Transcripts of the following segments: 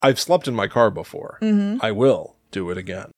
I've slept in my car before. Mm-hmm. I will do it again.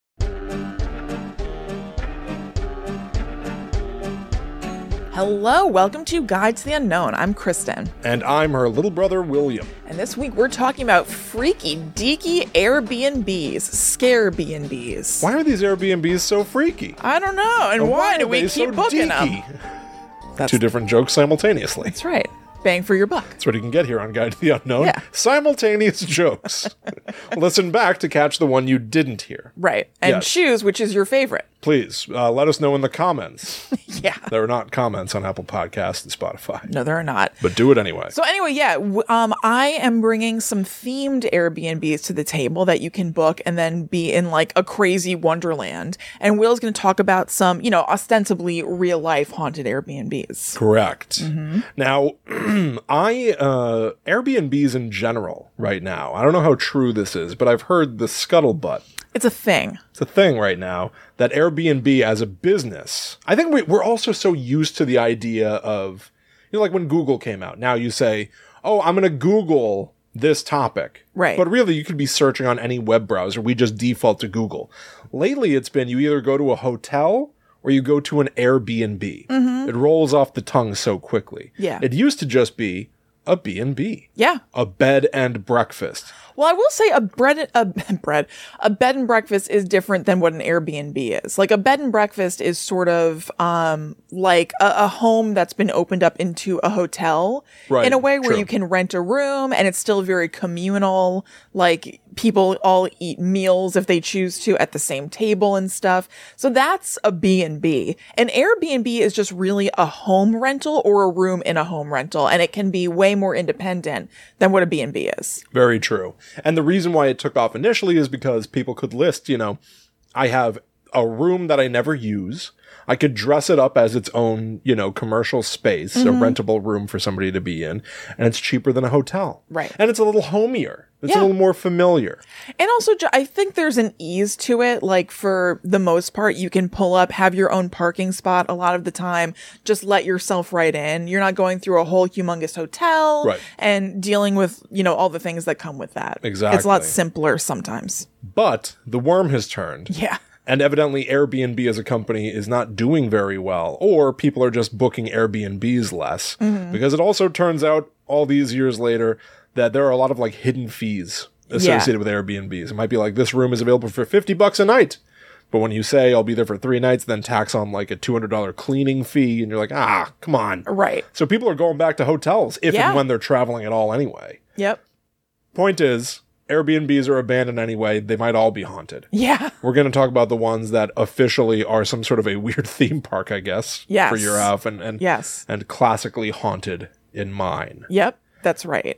Hello, welcome to Guide to the Unknown. I'm Kristen. And I'm her little brother, William. And this week we're talking about freaky, deaky Airbnbs, scare B&Bs. Why are these Airbnbs so freaky? I don't know. And why do we keep so booking deaky? them? Two different jokes simultaneously. That's right. Bang for your buck. That's what you can get here on Guide to the Unknown. Yeah. Simultaneous jokes. Listen back to catch the one you didn't hear. Right. And Yes. choose which is your favorite. Please, let us know in the comments. Yeah. There are not comments on Apple Podcasts and Spotify. No, there are not. But do it anyway. So anyway, yeah, I am bringing some themed Airbnbs to the table that you can book and then be in like a crazy wonderland. And Will's going to talk about some, ostensibly real life haunted Airbnbs. Correct. Mm-hmm. Now, Airbnbs in general right now, I don't know how true this is, but I've heard the scuttlebutt. It's a thing. It's a thing right now that Airbnb as a business, I think we're also so used to the idea of, like when Google came out. Now you say, oh, I'm going to Google this topic. Right. But really, you could be searching on any web browser. We just default to Google. Lately, it's been you either go to a hotel or you go to an Airbnb. Mm-hmm. It rolls off the tongue so quickly. Yeah. It used to just be a B&B. Yeah. A bed and breakfast. Well, I will say a bed and breakfast is different than what an Airbnb is. Like a bed and breakfast is sort of like a home that's been opened up into a hotel in a way where you can rent a room and it's still very communal. Like people all eat meals if they choose to at the same table and stuff. So that's a B&B. An Airbnb is just really a home rental or a room in a home rental, and it can be way more independent than what a B&B is. Very true. And the reason why it took off initially is because people could list, I have a room that I never use. I could dress it up as its own, commercial space, a rentable room for somebody to be in, and it's cheaper than a hotel. Right. And it's a little homier. It's a little more familiar. And also, I think there's an ease to it. Like, for the most part, you can pull up, have your own parking spot a lot of the time, just let yourself right in. You're not going through a whole humongous hotel and dealing with, all the things that come with that. Exactly. It's a lot simpler sometimes. But the worm has turned. Yeah. And evidently Airbnb as a company is not doing very well, or people are just booking Airbnbs less, because it also turns out all these years later that there are a lot of like hidden fees associated with Airbnbs. It might be like, this room is available for $50 a night. But when you say I'll be there for 3 nights, then tax on like a $200 cleaning fee, and you're like, come on. Right. So people are going back to hotels if and when they're traveling at all anyway. Yep. Point is, Airbnbs are abandoned anyway. They might all be haunted. Yeah. We're going to talk about the ones that officially are some sort of a weird theme park, I guess. Yes. For your house and classically haunted in mine. Yep. That's right.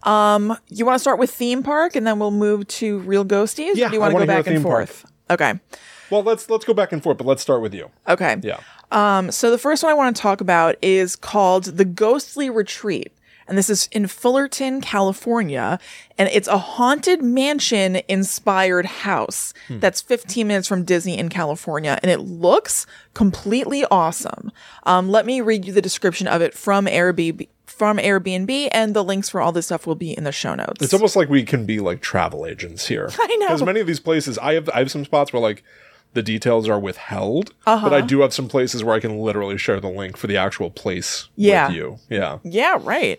You want to start with theme park and then we'll move to real ghosties? Yeah. Or do you want to go back and forth? Okay. Well, let's go back and forth, but let's start with you. Okay. Yeah. So the first one I want to talk about is called The Ghostly Retreat. And this is in Fullerton, California. And it's a haunted mansion inspired house that's 15 minutes from Disney in California. And it looks completely awesome. Let me read you the description of it from Airbnb, and the links for all this stuff will be in the show notes. It's almost like we can be like travel agents here. I know. Because many of these places, I have some spots where like the details are withheld, but I do have some places where I can literally share the link for the actual place with you. Yeah. Yeah, right.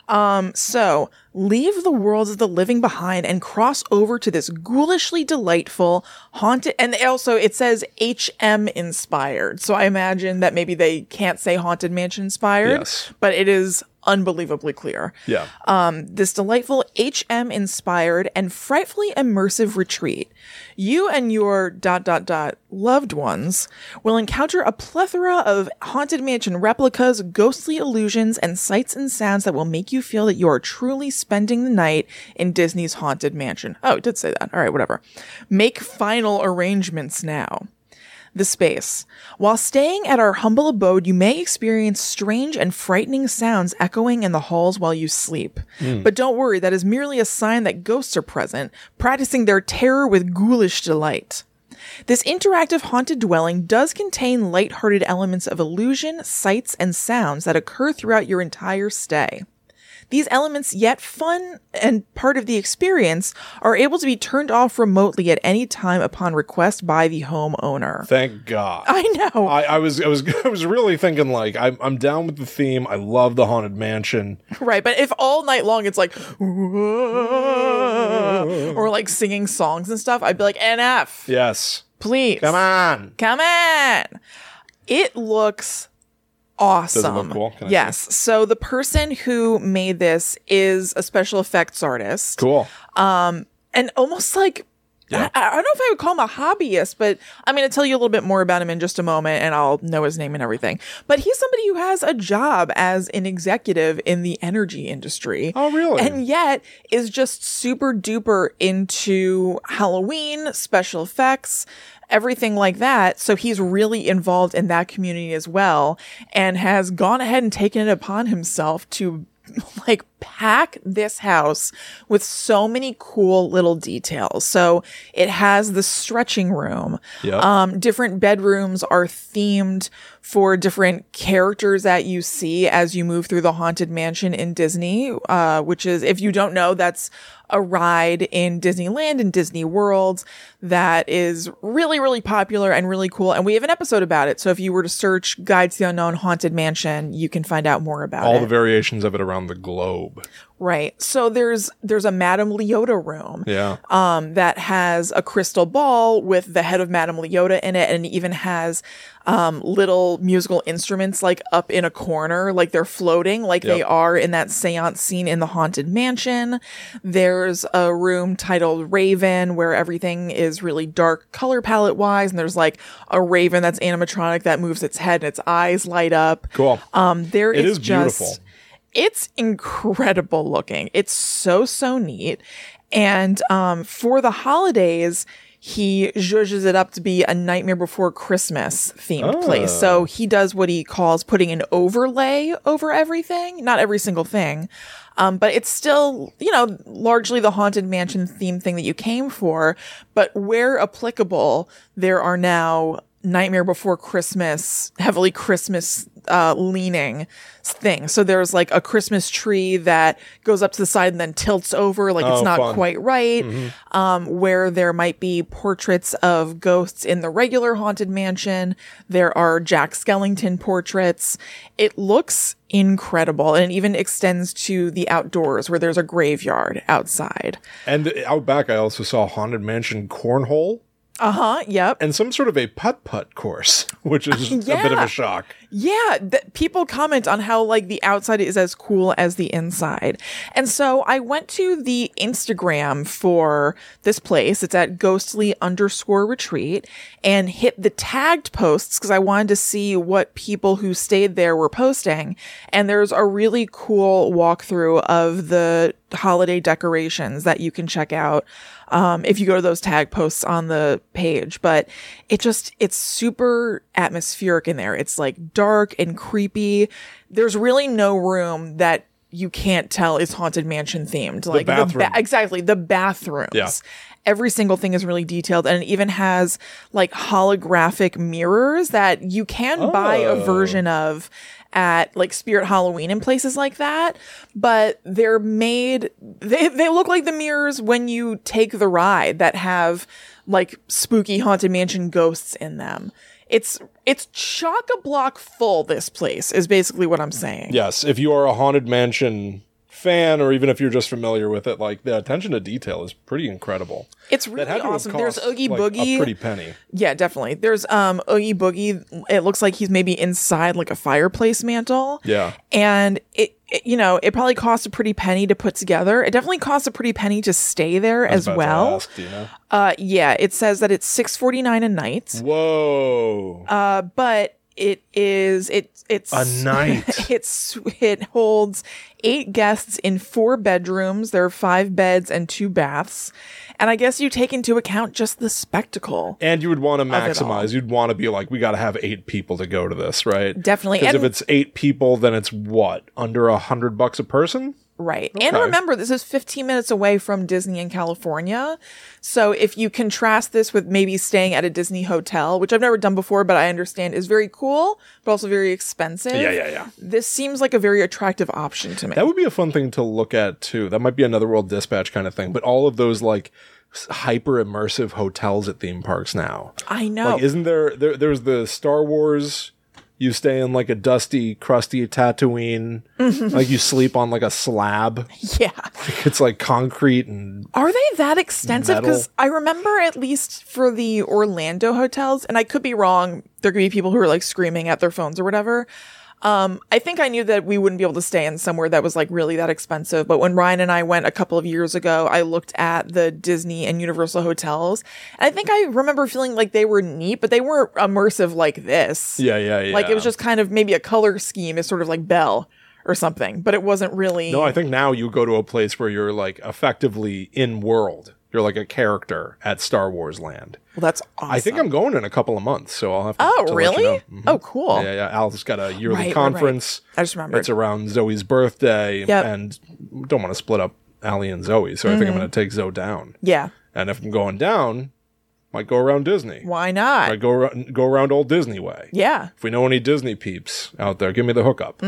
So leave the worlds of the living behind and cross over to this ghoulishly delightful haunted, and also it says HM inspired. So I imagine that maybe they can't say haunted mansion inspired, but it is unbelievably clear. Yeah. This delightful HM inspired and frightfully immersive retreat. You and your ... loved ones will encounter a plethora of haunted mansion replicas, ghostly illusions, and sights and sounds that will make you feel that you are truly spending the night in Disney's haunted mansion. Oh, it did say that. All right, whatever. Make final arrangements now. The space. While staying at our humble abode, you may experience strange and frightening sounds echoing in the halls while you sleep. But don't worry, that is merely a sign that ghosts are present, practicing their terror with ghoulish delight. This interactive haunted dwelling does contain lighthearted elements of illusion, sights, and sounds that occur throughout your entire stay. these elements, yet fun and part of the experience, are able to be turned off remotely at any time upon request by the homeowner. Thank God. I know. I was really thinking like I'm down with the theme. I love the Haunted Mansion. Right, but if all night long it's like or like singing songs and stuff, I'd be like, NF. Yes. Please. Come on. Come on. It looks awesome. Does it look cool? Can I Yes. So the person who made this is a special effects artist. Cool. And almost like, Yeah. I don't know if I would call him a hobbyist, but I'm going to tell you a little bit more about him in just a moment and I'll know his name and everything. But he's somebody who has a job as an executive in the energy industry. Oh, really? And yet is just super duper into Halloween, special effects, everything like that. So he's really involved in that community as well and has gone ahead and taken it upon himself to like pack this house with so many cool little details. So it has the stretching room. Yep. Different bedrooms are themed for different characters that you see as you move through the Haunted Mansion in Disney, which is, if you don't know, that's a ride in Disneyland and Disney World that is really, really popular and really cool. And we have an episode about it. So if you were to search Guide to the Unknown Haunted Mansion, you can find out more about it. All the variations of it around the globe. Right. So there's a Madame Leota room. Yeah. That has a crystal ball with the head of Madame Leota in it, and it even has little musical instruments like up in a corner, like they're floating, like they are in that seance scene in the Haunted Mansion. There's a room titled Raven where everything is really dark color palette wise, and there's like a raven that's animatronic that moves its head and its eyes light up. Cool. There It is is beautiful. just, it's incredible looking. It's so neat. And for the holidays, he zhuzhes it up to be a Nightmare Before Christmas themed place. So he does what he calls putting an overlay over everything. Not every single thing. But it's still, largely the Haunted Mansion theme thing that you came for. But where applicable, there are now Nightmare Before Christmas, heavily Christmas leaning thing. So there's like a Christmas tree that goes up to the side and then tilts over, like it's not fun. quite right. Where there might be portraits of ghosts in the regular Haunted Mansion. There are Jack Skellington portraits. It looks incredible, and it even extends to the outdoors where there's a graveyard outside. And out back, I also saw Haunted Mansion cornhole. Yep. And some sort of a putt-putt course, which is a bit of a shock. Yeah, people comment on how like the outside is as cool as the inside. And so I went to the Instagram for this place. It's at ghostly_retreat, and hit the tagged posts because I wanted to see what people who stayed there were posting. And there's a really cool walkthrough of the holiday decorations that you can check out if you go to those tag posts on the page. But it's super atmospheric in there. It's like dark and creepy. There's really no room that you can't tell is Haunted Mansion themed. Like bathroom. Exactly, the bathrooms. Yeah. Every single thing is really detailed, and it even has like holographic mirrors that you can buy a version of at like Spirit Halloween and places like that, but they're made, they look like the mirrors when you take the ride that have like spooky Haunted Mansion ghosts in them. It's chock-a-block full, this place, is basically what I'm saying. Yes, if you are a Haunted Mansion fan, or even if you're just familiar with it, like the attention to detail is pretty incredible. It's really awesome. There's Oogie Boogie. A pretty penny. Yeah, definitely. There's Oogie Boogie. It looks like he's maybe inside like a fireplace mantle. Yeah. And it it probably costs a pretty penny to put together. It definitely costs a pretty penny to stay there as well. Ask, do you know? Yeah, it says that it's $6.49 a night. Whoa. But it's a night. It holds 8 guests in 4 bedrooms. There are 5 beds and 2 baths. And I guess you take into account just the spectacle. And you would want to maximize. You'd want to be like, we got to have 8 people to go to this, right? Definitely. Because if it's 8 people, then it's what? Under $100 a person? Right. And Okay. remember, this is 15 minutes away from Disney in California. So if you contrast this with maybe staying at a Disney hotel, which I've never done before, but I understand is very cool, but also very expensive. Yeah. This seems like a very attractive option to me. That would be a fun thing to look at too. That might be another World Dispatch kind of thing. But all of those like hyper immersive hotels at theme parks now. I know. Like, isn't there's the Star Wars, you stay in like a dusty, crusty Tatooine. Like you sleep on like a slab. Yeah. It's like concrete and Are they that extensive? Metal. Because I remember, at least for the Orlando hotels, and I could be wrong, there could be people who are like screaming at their phones or whatever. I think I knew that we wouldn't be able to stay in somewhere that was like really that expensive. But when Ryan and I went a couple of years ago, I looked at the Disney and Universal hotels. And I think I remember feeling like they were neat, but they weren't immersive like this. yeah. Like it was just kind of maybe a color scheme is sort of like Belle or something, but it wasn't really. No, I think now you go to a place where you're like effectively in world. You're like a character at Star Wars Land. Well, that's awesome. I think I'm going in a couple of months, so I'll have to. Oh, to let really? you know. Mhm. Oh, cool. Yeah. Al's got a yearly Right. conference. I just remembered. It's around Zoe's birthday, Yep. and don't want to split up Allie and Zoe, so I think I'm going to take Zoe down. Yeah. And if I'm going down, might go around Disney. Why not? Might go around Old Disney way. Yeah. If we know any Disney peeps out there, give me the hookup.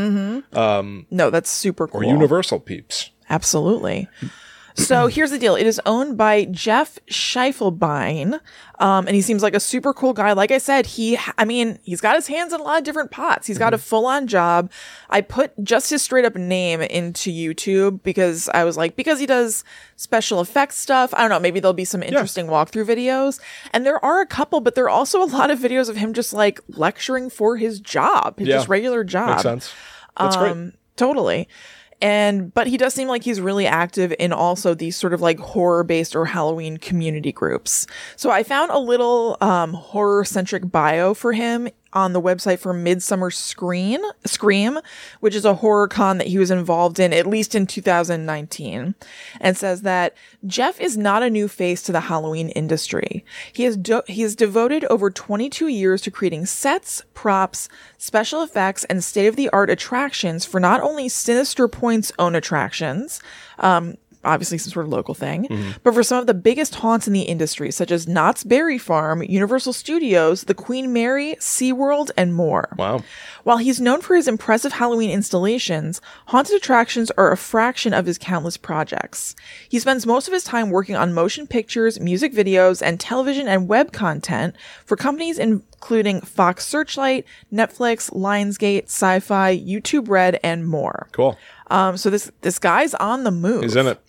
No, that's super cool. Or Universal peeps. Absolutely. So here's the deal. It is owned by Jeff Schiefelbein. And he seems like a super cool guy. Like I said, he's got his hands in a lot of different pots. He's got a full-on job. I put just his straight up name into YouTube because I was like, because he does special effects stuff. I don't know. Maybe there'll be some interesting walkthrough videos. And there are a couple, but there are also a lot of videos of him just like lecturing for his job, his just regular job. Makes sense. That's great. Totally. But he does seem like he's really active in also these sort of like horror based or Halloween community groups. So I found a little horror centric bio for him on the website for Midsummer Scream, which is a horror con that he was involved in, at least in 2019, and says that Jeff is not a new face to the Halloween industry. He has devoted over 22 years to creating sets, props, special effects, and state-of-the-art attractions for not only Sinister Point's own attractions, obviously some sort of local thing, but for some of the biggest haunts in the industry, such as Knott's Berry Farm, Universal Studios, the Queen Mary, SeaWorld, and more. Wow. While he's known for his impressive Halloween installations, haunted attractions are a fraction of his countless projects. He spends most of his time working on motion pictures, music videos, and television and web content for companies including Fox Searchlight, Netflix, Lionsgate, Sci-Fi, YouTube Red, and more. Cool. So this guy's on the move. He's in it.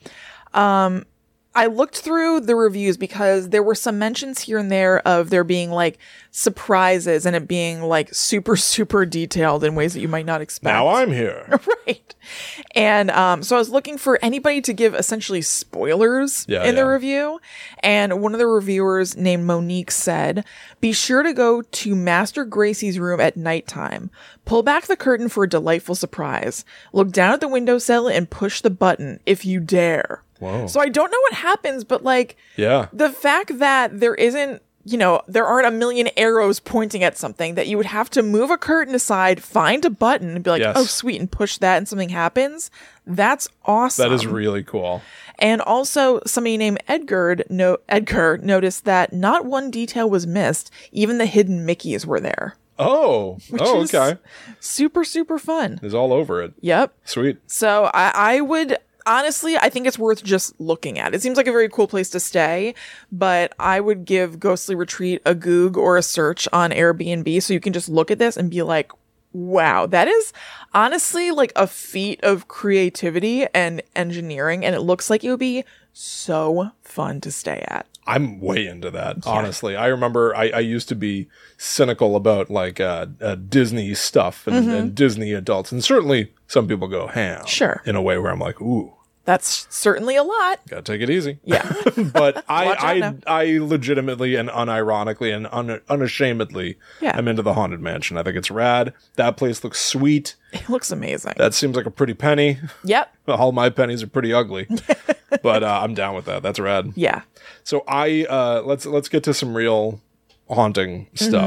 I looked through the reviews because there were some mentions here and there of there being like surprises and it being like super, super detailed in ways that you might not expect. Now I'm here. Right. And so I was looking for anybody to give essentially spoilers in the review. And one of the reviewers named Monique said, "Be sure to go to Master Gracie's room at nighttime. Pull back the curtain for a delightful surprise. Look down at the windowsill and push the button if you dare." Whoa. So I don't know what happens, but like Yeah. the fact that there isn't, there aren't a million arrows pointing at something, that you would have to move a curtain aside, find a button and be like, Yes. oh, sweet, and push that and something happens. That's awesome. That is really cool. And also somebody named Edgar noticed that not one detail was missed. Even the hidden Mickeys were there. Oh. Is Okay. Super, super fun. He's all over it. Yep. Sweet. So I would... Honestly, I think it's worth just looking at. It seems like a very cool place to stay, but I would give Ghostly Retreat a Goog or a search on Airbnb so you can just look at this and be like, wow, that is honestly like a feat of creativity and engineering, and it looks like it would be so fun to stay at. I'm way into that, honestly. I remember I used to be cynical about like Disney stuff and Disney adults. And certainly some people go ham. Sure. In a way where I'm like, ooh, That's certainly a lot. gotta take it easy. Yeah. But Watch out now. I legitimately and unironically and unashamedly Yeah. am into the Haunted Mansion. I think it's rad. That place looks sweet. It looks amazing. That seems like a pretty penny. Yep. All my pennies are pretty ugly. But I'm down with that. That's rad. Yeah. So let's get to some real haunting stuff.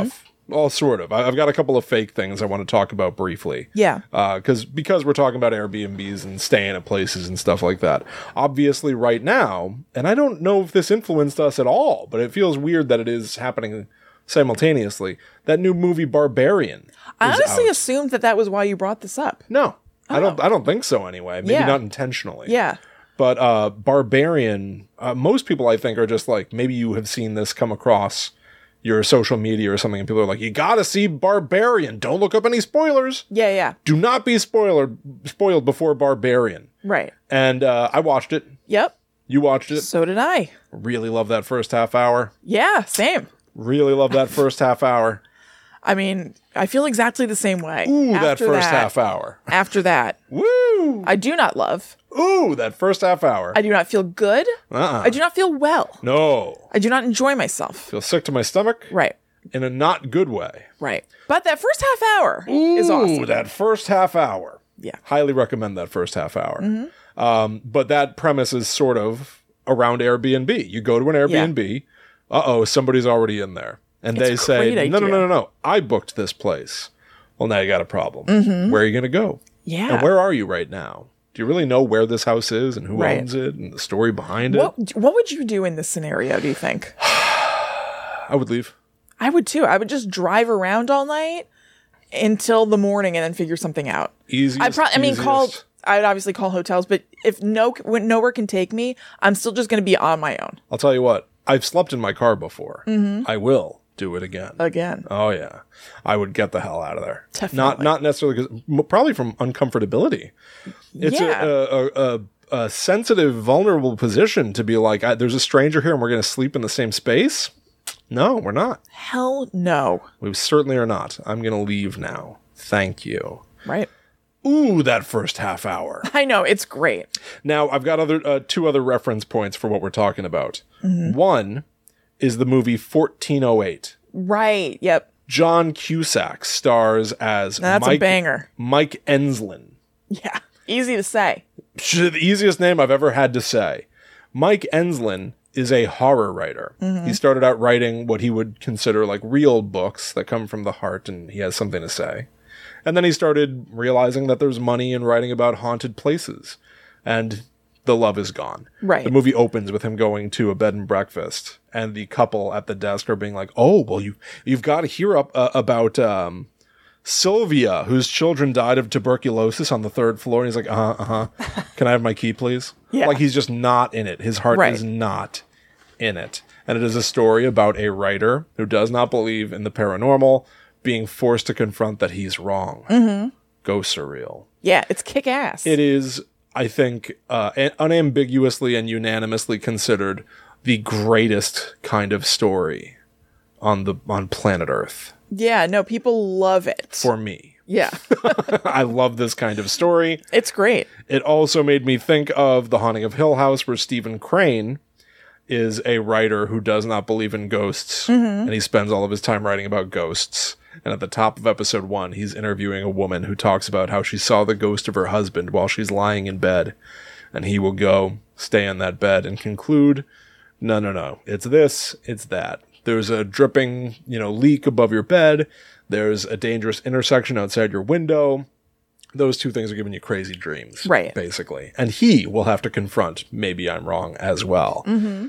Well, sort of. I've got a couple of fake things I want to talk about briefly. Yeah. Because we're talking about Airbnbs and staying at places and stuff like that. Obviously, right now, and I don't know if this influenced us at all, but it feels weird that it is happening simultaneously. That new movie Barbarian. I honestly out. assumed that was why you brought this up. No, I don't think so. Anyway, maybe Yeah. not intentionally. Yeah. But Barbarian, most people I think are just like, maybe you have seen this come across your social media or something, and people are like, you gotta see Barbarian. Don't look up any spoilers. Yeah, yeah. Do not be spoiled before Barbarian. Right. And I watched it. Yep. You watched it. So did I. Really love that first half hour. Yeah, same. Really love that first half hour. I mean, I feel exactly the same way. Ooh, that After first half hour. After that, Woo! I do not love. Ooh, that first half hour. I do not feel good. I do not feel well. No. I do not enjoy myself. Feel sick to my stomach Right. in a not good way. Right. But that first half hour is awesome. Ooh, that first half hour. Yeah. Highly recommend that first half hour. Mm-hmm. But that premise is sort of around Airbnb. You go to an Airbnb. Somebody's already in there. And It's they a say, great no, idea. I booked this place. Well, now you got a problem. Where are you going to go? Yeah. And where are you right now? Do you really know where this house is and who Right. owns it and the story behind it? What would you do in this scenario, do you think? I would leave. I would too. I would just drive around all night until the morning and then figure something out. Easiest. I'd obviously call hotels, but if when nowhere can take me, I'm still just going to be on my own. I'll tell you what. I've slept in my car before. I will do it again. Again. Oh yeah, I would get the hell out of there. Definitely. Not necessarily because probably from uncomfortability. It's a sensitive, vulnerable position to be like, there's a stranger here and we're going to sleep in the same space. No, we're not. Hell no. We certainly are not. I'm going to leave now. Thank you. Right. Ooh, that first half hour. I know. It's great. Now I've got two other reference points for what we're talking about. One is the movie 1408. Right. Yep. John Cusack stars as That's a banger. Mike Enslin. Yeah. Easy to say. The easiest name I've ever had to say. Mike Enslin is a horror writer. He started out writing what he would consider like real books that come from the heart and he has something to say. And then he started realizing that there's money in writing about haunted places. And the love is gone. Right. The movie opens with him going to a bed and breakfast, and the couple at the desk are being like, "Oh, well, you've got to hear about Sylvia, whose children died of tuberculosis on the third floor." And he's like, Can I have my key, please?" Yeah. Like he's just not in it. His heart Right. is not in it. And it is a story about a writer who does not believe in the paranormal being forced to confront that he's wrong. Ghosts are real. Yeah. It's kick ass. It is, I think, unambiguously and unanimously considered the greatest kind of story on planet Earth. Yeah. No, people love it. For me. Yeah. I love this kind of story. It's great. It also made me think of The Haunting of Hill House, where Stephen Crane is a writer who does not believe in ghosts, and he spends all of his time writing about ghosts. And at the top of episode 1, he's interviewing a woman who talks about how she saw the ghost of her husband while she's lying in bed. And he will go stay in that bed and conclude, no, it's this, it's that. There's a dripping, leak above your bed. There's a dangerous intersection outside your window. Those two things are giving you crazy dreams. Right. Basically. And he will have to confront, maybe I'm wrong as well.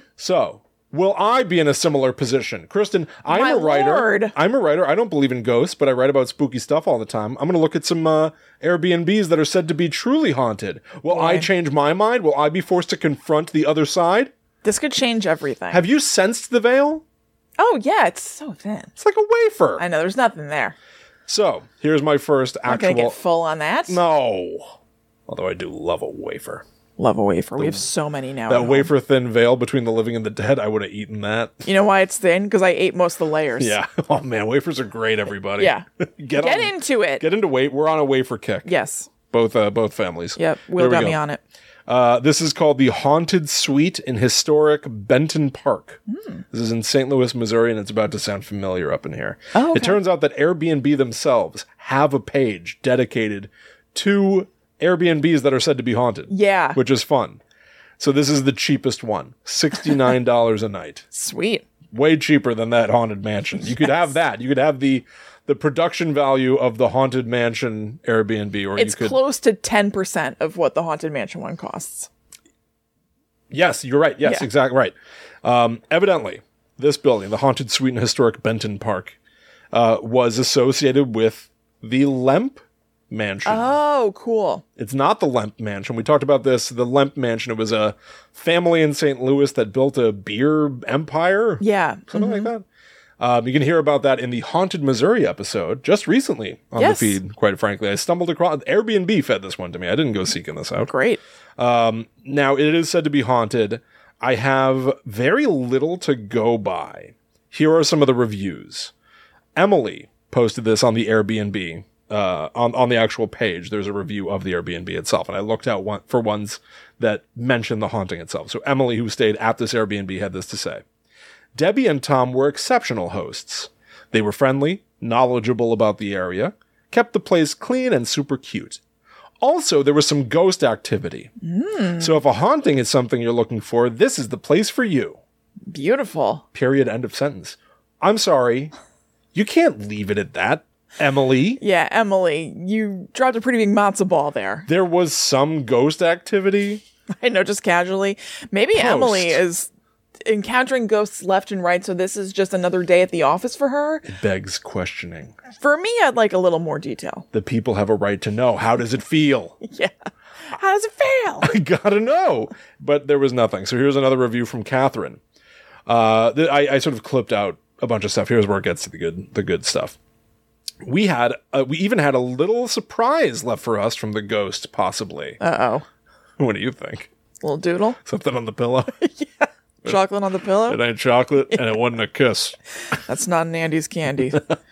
So, will I be in a similar position? Kristen, I'm My a writer. Lord. I'm a writer. I don't believe in ghosts, but I write about spooky stuff all the time. I'm going to look at some Airbnbs that are said to be truly haunted. Will I change my mind? Will I be forced to confront the other side? This could change everything. Have you sensed the veil? Oh, yeah. It's so thin. It's like a wafer. I know. There's nothing there. So, here's my first I'm going to actual... get full on that. No. Although I do love a wafer. Love a wafer. We have so many now. at That home. wafer thin veil between the living and the dead, I would have eaten that. You know why it's thin? Because I ate most of the layers. Yeah. Oh, man. Wafers are great, everybody. Yeah. Get into it. Get into weight. We're on a wafer kick. Yes. Both families. Yep. There Will we got go. me on it. This is called the Haunted Suite in historic Benton Park. This is in St. Louis, Missouri, and it's about to sound familiar up in here. Oh, okay. It turns out that Airbnb themselves have a page dedicated to Airbnbs that are said to be haunted. Yeah. Which is fun. So this is the cheapest one, $69 a night. Sweet. way cheaper than that haunted mansion. You could have that. You could have the production value of the haunted mansion Airbnb, or It's you could close to 10% of what the haunted mansion one costs. Yes, you're right. Yes, Yeah. exactly right. Evidently, this building, the Haunted Suite in Historic Benton Park, was associated with the Lemp Mansion. Oh, cool. It's not the Lemp Mansion. We talked about this. The Lemp Mansion, it was a family in St. Louis that built a beer empire. Yeah. Something like that. You can hear about that in the Haunted Missouri episode just recently on Yes. the feed, quite frankly. I stumbled across Airbnb fed this one to me. I didn't go seeking this out. Great. Now, it is said to be haunted. I have very little to go by. Here are some of the reviews. Emily posted this on the Airbnb, on the actual page. There's a review of the Airbnb itself, and I looked out for ones that mention the haunting itself. So Emily, who stayed at this Airbnb, had this to say. Debbie and Tom were exceptional hosts. They were friendly, knowledgeable about the area, kept the place clean and super cute. Also, there was some ghost activity. So if a haunting is something you're looking for, this is the place for you. Beautiful. Period. End of sentence. I'm sorry. You can't leave it at that, Emily. Yeah, Emily, you dropped a pretty big matzo ball there. There was some ghost activity. I know, just casually. Maybe Emily is encountering ghosts left and right, so this is just another day at the office for her. It begs questioning. For me, I'd like a little more detail. The people have a right to know. How does it feel? Yeah. How does it feel? I gotta know. But there was nothing. So here's another review from Catherine. I sort of clipped out a bunch of stuff. Here's where it gets to the good stuff. We even had a little surprise left for us from the ghost, possibly. Uh-oh. What do you think? Little doodle? Something on the pillow? Chocolate on the pillow? It ain't chocolate, and it wasn't a kiss. That's not an Andy's candy.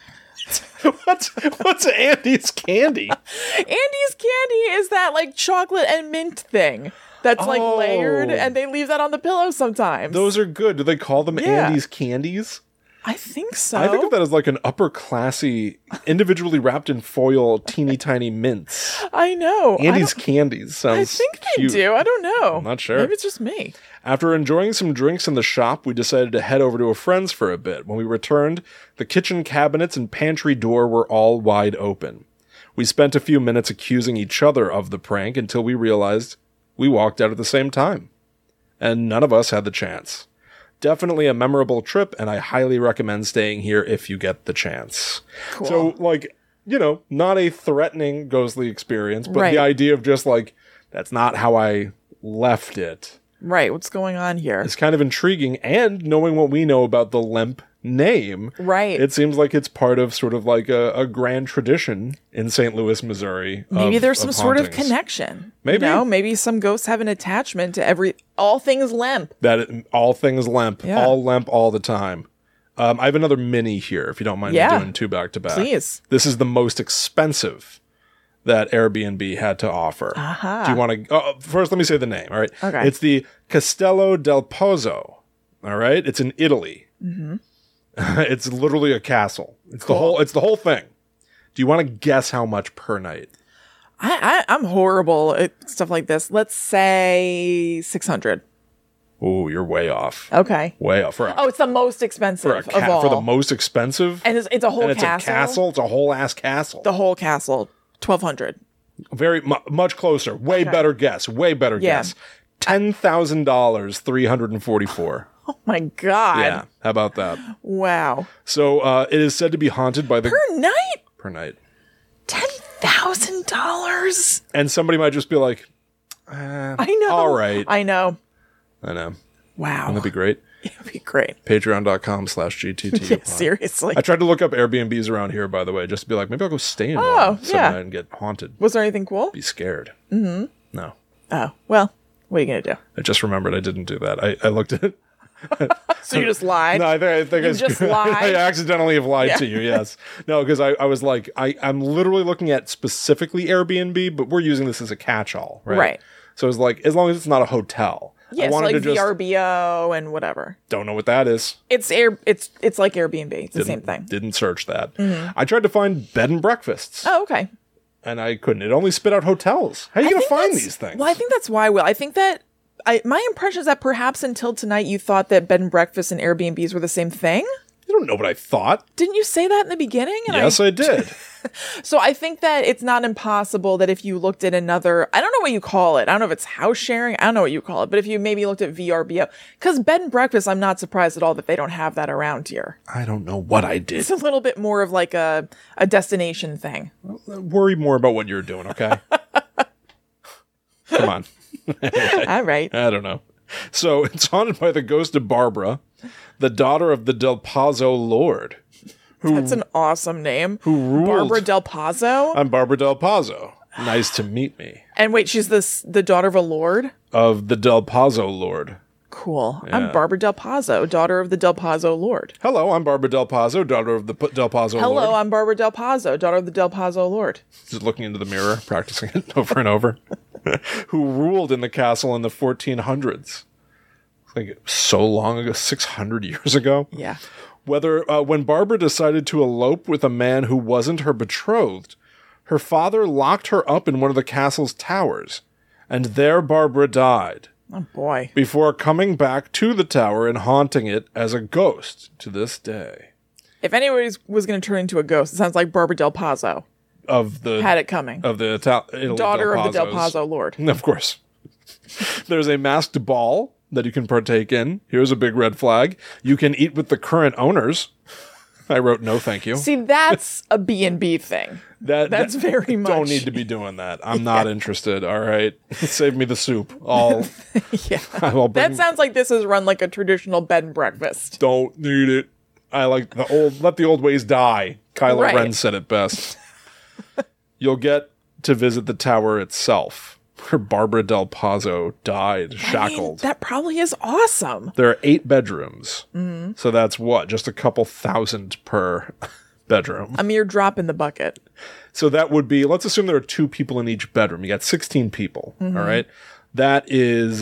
What's Andy's candy? Andy's candy is that like chocolate and mint thing that's like layered, and they leave that on the pillow sometimes. Those are good. Do they call them Yeah. Andy's candies? I think so. I think of that as like an upper classy, individually wrapped in foil, teeny tiny mints. I know. Andy's candies sounds I think they cute. do. I don't know. I'm not sure. Maybe it's just me. After enjoying some drinks in the shop, we decided to head over to a friend's for a bit. When we returned, the kitchen cabinets and pantry door were all wide open. We spent a few minutes accusing each other of the prank until we realized we walked out at the same time. And none of us had the chance. Definitely a memorable trip, and I highly recommend staying here if you get the chance. Cool. So, like, you know, not a threatening ghostly experience, but Right. the idea of just like, that's not how I left it. Right. What's going on here? It's kind of intriguing, and knowing what we know about the Lemp name, Right. it seems like it's part of sort of like a grand tradition in St. Louis, Missouri. Maybe there's some sort of hauntings. connection. Maybe. You know, maybe some ghosts have an attachment to all things Lemp. All things Lemp, Yeah. all Lemp all the time. I have another mini here, if you don't mind me Yeah. doing two back to back. Please. This is the most expensive that Airbnb had to offer. Do you want to? First, let me say the name. All right. Okay. It's the Castello del Pozzo. All right. It's in Italy. Mm-hmm. It's literally a castle. It's the whole. It's the whole thing. Do you want to guess how much per night? I'm horrible at stuff like this. Let's say 600. Oh, you're way off. Okay. Way off. Oh, it's the most expensive of all. For the most expensive. And it's a whole And it's castle. a castle. It's a whole ass castle. The whole castle. 1,200. Very much closer. Way better guess. Way better Yeah. guess. $10,000, 344. Oh my God. Yeah. How about that? Wow. So it is said to be haunted by the Per night? per night. $10,000? And somebody might just be like, I know. all right. I know. I know. Wow. Wouldn't that be great? It'd be great. Patreon.com/GTT. Yeah, seriously. I tried to look up Airbnbs around here, by the way, just to be like, maybe I'll go stay in one some yeah. night and get haunted. Was there anything cool? Be scared. Mm-hmm. No. Oh, well, what are you going to do? I just remembered I didn't do that. I looked at it. So you just lied? No, I think You just lied? I accidentally have lied Yeah. to you, yes. No, because I was like, I'm literally looking at specifically Airbnb, but we're using this as a catch-all, right? Right. So it's like, as long as it's not a hotel. I Yes, wanted like to just, VRBO and whatever. don't know what that is. It's like Airbnb. It's the same thing. Didn't search that. I tried to find bed and breakfasts, Oh, okay. and I couldn't. It only spit out hotels. How are you going to find these things? Well, I think that's why. I think that my impression is that perhaps until tonight you thought that bed and breakfast and Airbnbs were the same thing. You don't know what I thought. Didn't you say that in the beginning? And Yes, I did. So I think that it's not impossible that if you looked at another, I don't know what you call it. I don't know if it's house sharing. I don't know what you call it. But if you maybe looked at VRBO, because bed and breakfast, I'm not surprised at all that they don't have that around here. I don't know what I did. It's a little bit more of like a destination thing. Worry more about what you're doing, okay? Come on. All right. I don't know. So it's haunted by the ghost of Barbara, the daughter of the Del Pazzo Lord. That's an awesome name. Who ruled? Barbara Del Pazzo? I'm Barbara Del Pazzo. Nice to meet me. And wait, she's the daughter of a lord? Of the Del Pazzo Lord. Cool. Yeah. I'm Barbara Del Pazzo, daughter of the Del Pazzo Lord. Hello, I'm Barbara Del Pazzo, daughter of the Del Pazzo Lord. Hello, I'm Barbara Del Pazzo, daughter of the Del Pazzo Lord. Just looking into the mirror, practicing it over and over. Who ruled in the castle in the 1400s. Like so long ago, 600 years ago. Yeah. When Barbara decided to elope with a man who wasn't her betrothed, her father locked her up in one of the castle's towers, and there Barbara died. Oh, boy. Before coming back to the tower and haunting it as a ghost to this day. If anybody was going to turn into a ghost, it sounds like Barbara Del Pazzo had it coming. Of the daughter of the Del Pazzo Lord. Of course. There's a masked ball that you can partake in. Here's a big red flag. You can eat with the current owners. I wrote no thank you. See, that's a B&B thing. That's very much. Don't need to be doing that. I'm not interested. All right. Save me the soup. Yeah. That sounds like this is run like a traditional bed and breakfast. Don't need it. I like let the old ways die. Kylo Ren said it best. You'll get to visit the tower itself, where Barbara Del Pazzo died shackled. That probably is awesome. There are 8 bedrooms. Mm-hmm. So that's what? Just a couple thousand per bedroom. A mere drop in the bucket. So that would be, let's assume there are 2 people in each bedroom. You got 16 people. Mm-hmm. All right. That is,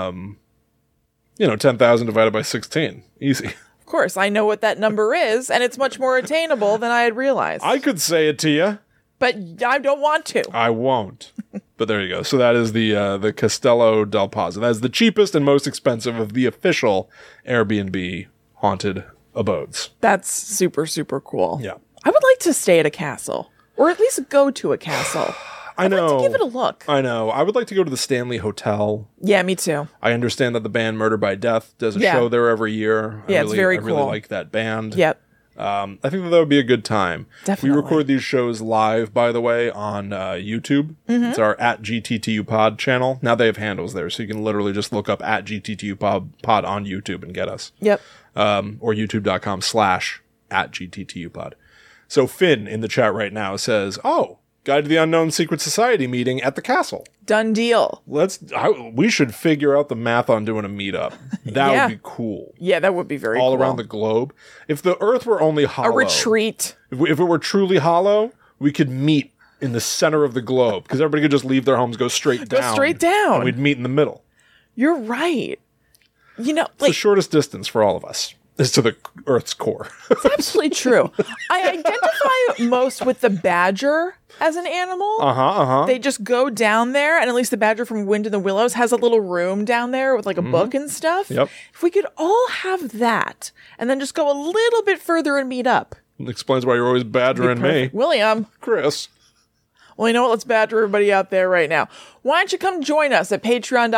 10,000 divided by 16. Easy. Of course, I know what that number is, and it's much more attainable than I had realized. I could say it to you. But I don't want to. I won't. But there you go. So that is the Castello del Pazzo. That is the cheapest and most expensive of the official Airbnb haunted abodes. That's super, super cool. Yeah. I would like to stay at a castle. Or at least go to a castle. I'd like to give it a look. I know. I would like to go to the Stanley Hotel. Yeah, me too. I understand that the band Murder by Death does a show there every year. Yeah, it's very cool. I really like that band. Yep. I think that would be a good time. Definitely. We record these shows live, by the way, on YouTube. Mm-hmm. It's our @GTTU Pod channel. Now they have handles there, so you can literally just look up @GTTU Pod on YouTube and get us. Yep. Or youtube.com/@GTTU Pod. So Finn in the chat right now says, "Oh, Guide to the Unknown Secret Society meeting at the castle. Done deal. We should figure out the math on doing a meetup. That would be cool. Yeah, that would be very all cool. around the globe. If the Earth were only hollow, a retreat. If it were truly hollow, we could meet in the center of the globe because everybody could just leave their homes, go straight down. Go straight down. And we'd meet in the middle. You're right. It's the shortest distance for all of us. Is to the Earth's core. It's absolutely true. I identify most with the badger as an animal. They just go down there, and at least the badger from Wind in the Willows has a little room down there with like a book and stuff. Yep. If we could all have that, and then just go a little bit further and meet up. It explains why you're always badgering me. William. Chris. Well, you know what? Let's badger everybody out there right now. Why don't you come join us at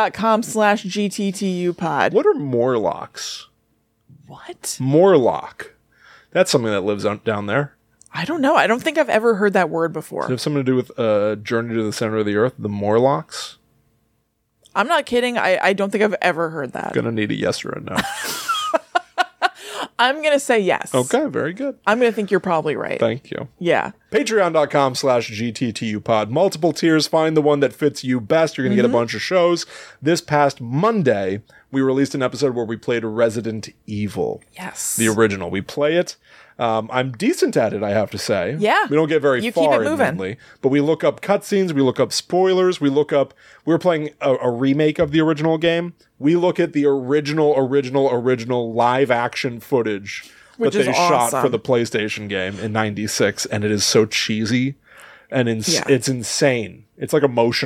patreon.com/GTTUpod. What are Morlocks? What? Morlock. That's something that lives down there. I don't know. I don't think I've ever heard that word before. Does it have something to do with Journey to the Center of the Earth, the Morlocks? I'm not kidding. I don't think I've ever heard that. Gonna need a yes or a no. I'm going to say yes. Okay, very good. I'm going to think you're probably right. Thank you. Yeah. Patreon.com/GTTUpod. Multiple tiers. Find the one that fits you best. You're going to get a bunch of shows. This past Monday, we released an episode where we played Resident Evil. Yes. The original. We play it. I'm decent at it, I have to say. Yeah. We don't get very you far, keep it moving. admittedly. But we look up cutscenes. We look up spoilers. We were playing a remake of the original game. We look at the original live action footage that they shot for the PlayStation game in '96. And it is so cheesy. And it's insane. It's like emotional.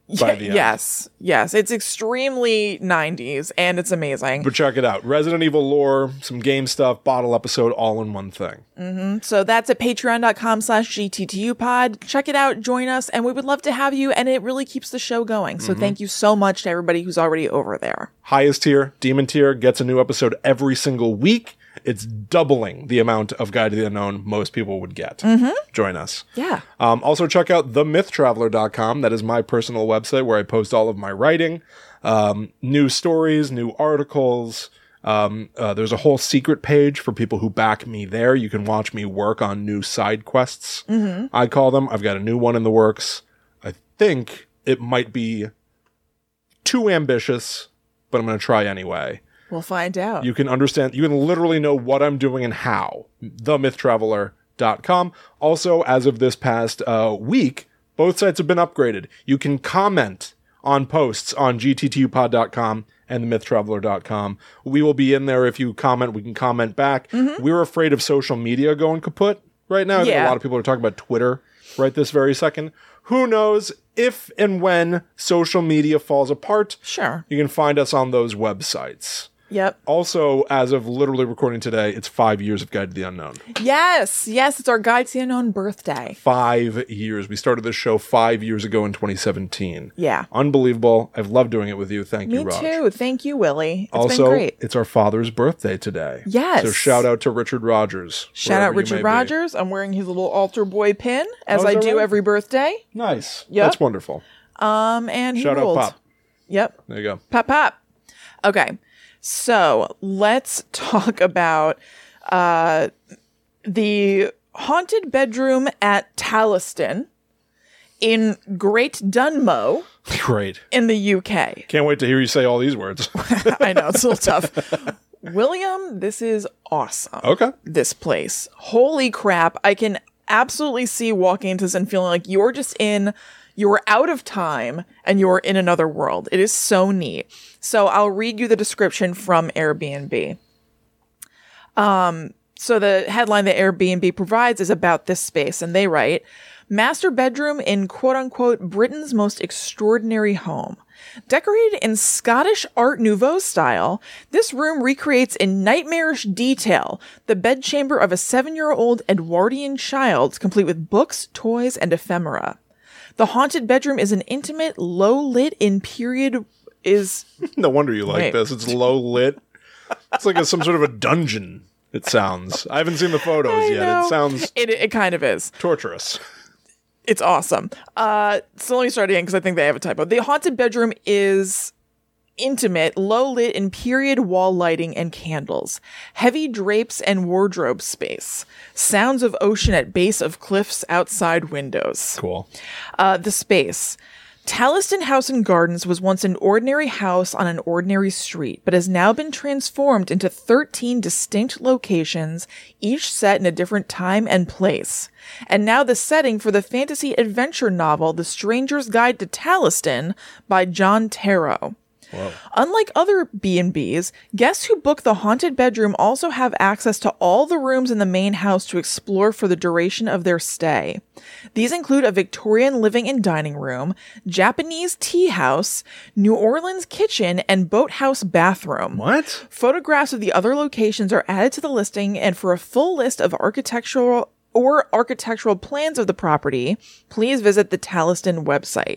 by the end. Yes. It's extremely 90s, and it's amazing. But check it out. Resident Evil lore, some game stuff, bottle episode, all in one thing. So that's at patreon.com/GTTUpod. Check it out, join us, and we would love to have you, and it really keeps the show going. So thank you so much to everybody who's already over there. Highest tier, Demon tier, gets a new episode every single week. It's doubling the amount of Guide to the Unknown most people would get. Join us. Yeah. Also, check out themythtraveler.com. That is my personal website where I post all of my writing, new stories, new articles. There's a whole secret page for people who back me there. You can watch me work on new side quests, I call them. I've got a new one in the works. I think it might be too ambitious, but I'm going to try anyway. We'll find out. You can understand, you can literally know what I'm doing and how. Themythtraveler.com. Also, as of this past week, both sites have been upgraded. You can comment on posts on gttupod.com and themythtraveler.com. We will be in there. If you comment, we can comment back. We're afraid of social media going kaput right now. I think a lot of people are talking about Twitter right this very second. Who knows if and when social media falls apart? Sure. You can find us on those websites. Yep. Also, as of literally recording today, it's 5 years of Guide to the Unknown. Yes. It's our Guide to the Unknown birthday. 5 years. We started this show 5 years ago in 2017. Yeah. Unbelievable. I've loved doing it with you. Thank you, Raj. Me too. Thank you, Willie. It's also, been great. It's our father's birthday today. Yes. So shout out to Richard Rogers. Shout out Richard Rogers. I'm wearing his little altar boy pin, as I do every birthday. Nice. Yep. That's wonderful. And he Shout ruled. out Pop. Yep. There you go. Pop. Okay. So let's talk about the haunted bedroom at Talistan in Great Dunmow. Great. In the UK. Can't wait to hear you say all these words. I know, it's a little tough. William, this is awesome. Okay. This place. Holy crap. I can absolutely see walking into this and feeling like you're out of time and you're in another world. It is so neat. So I'll read you the description from Airbnb. So the headline that Airbnb provides is about this space, and they write, master bedroom in quote-unquote Britain's most extraordinary home. Decorated in Scottish Art Nouveau style, this room recreates in nightmarish detail the bedchamber of a 7-year-old Edwardian child, complete with books, toys, and ephemera. The haunted bedroom is an intimate, low-lit in period is... No wonder you like this. It's low-lit. It's like some sort of a dungeon, it sounds. I haven't seen the photos yet. Know. It sounds... It kind of is. torturous. It's awesome. So let me start again because I think they have a typo. The haunted bedroom is intimate, low-lit in period wall lighting and candles. Heavy drapes and wardrobe space. Sounds of ocean at base of cliffs outside windows. Cool. The space. Talistan House and Gardens was once an ordinary house on an ordinary street, but has now been transformed into 13 distinct locations, each set in a different time and place. And now the setting for the fantasy adventure novel The Stranger's Guide to Talistan by John Tarrow. Whoa. Unlike other B&Bs, guests who book the haunted bedroom also have access to all the rooms in the main house to explore for the duration of their stay. These include a Victorian living and dining room, Japanese tea house, New Orleans kitchen, and boathouse bathroom. What? Photographs of the other locations are added to the listing, and for a full list of architectural plans of the property, please visit the Talistan website.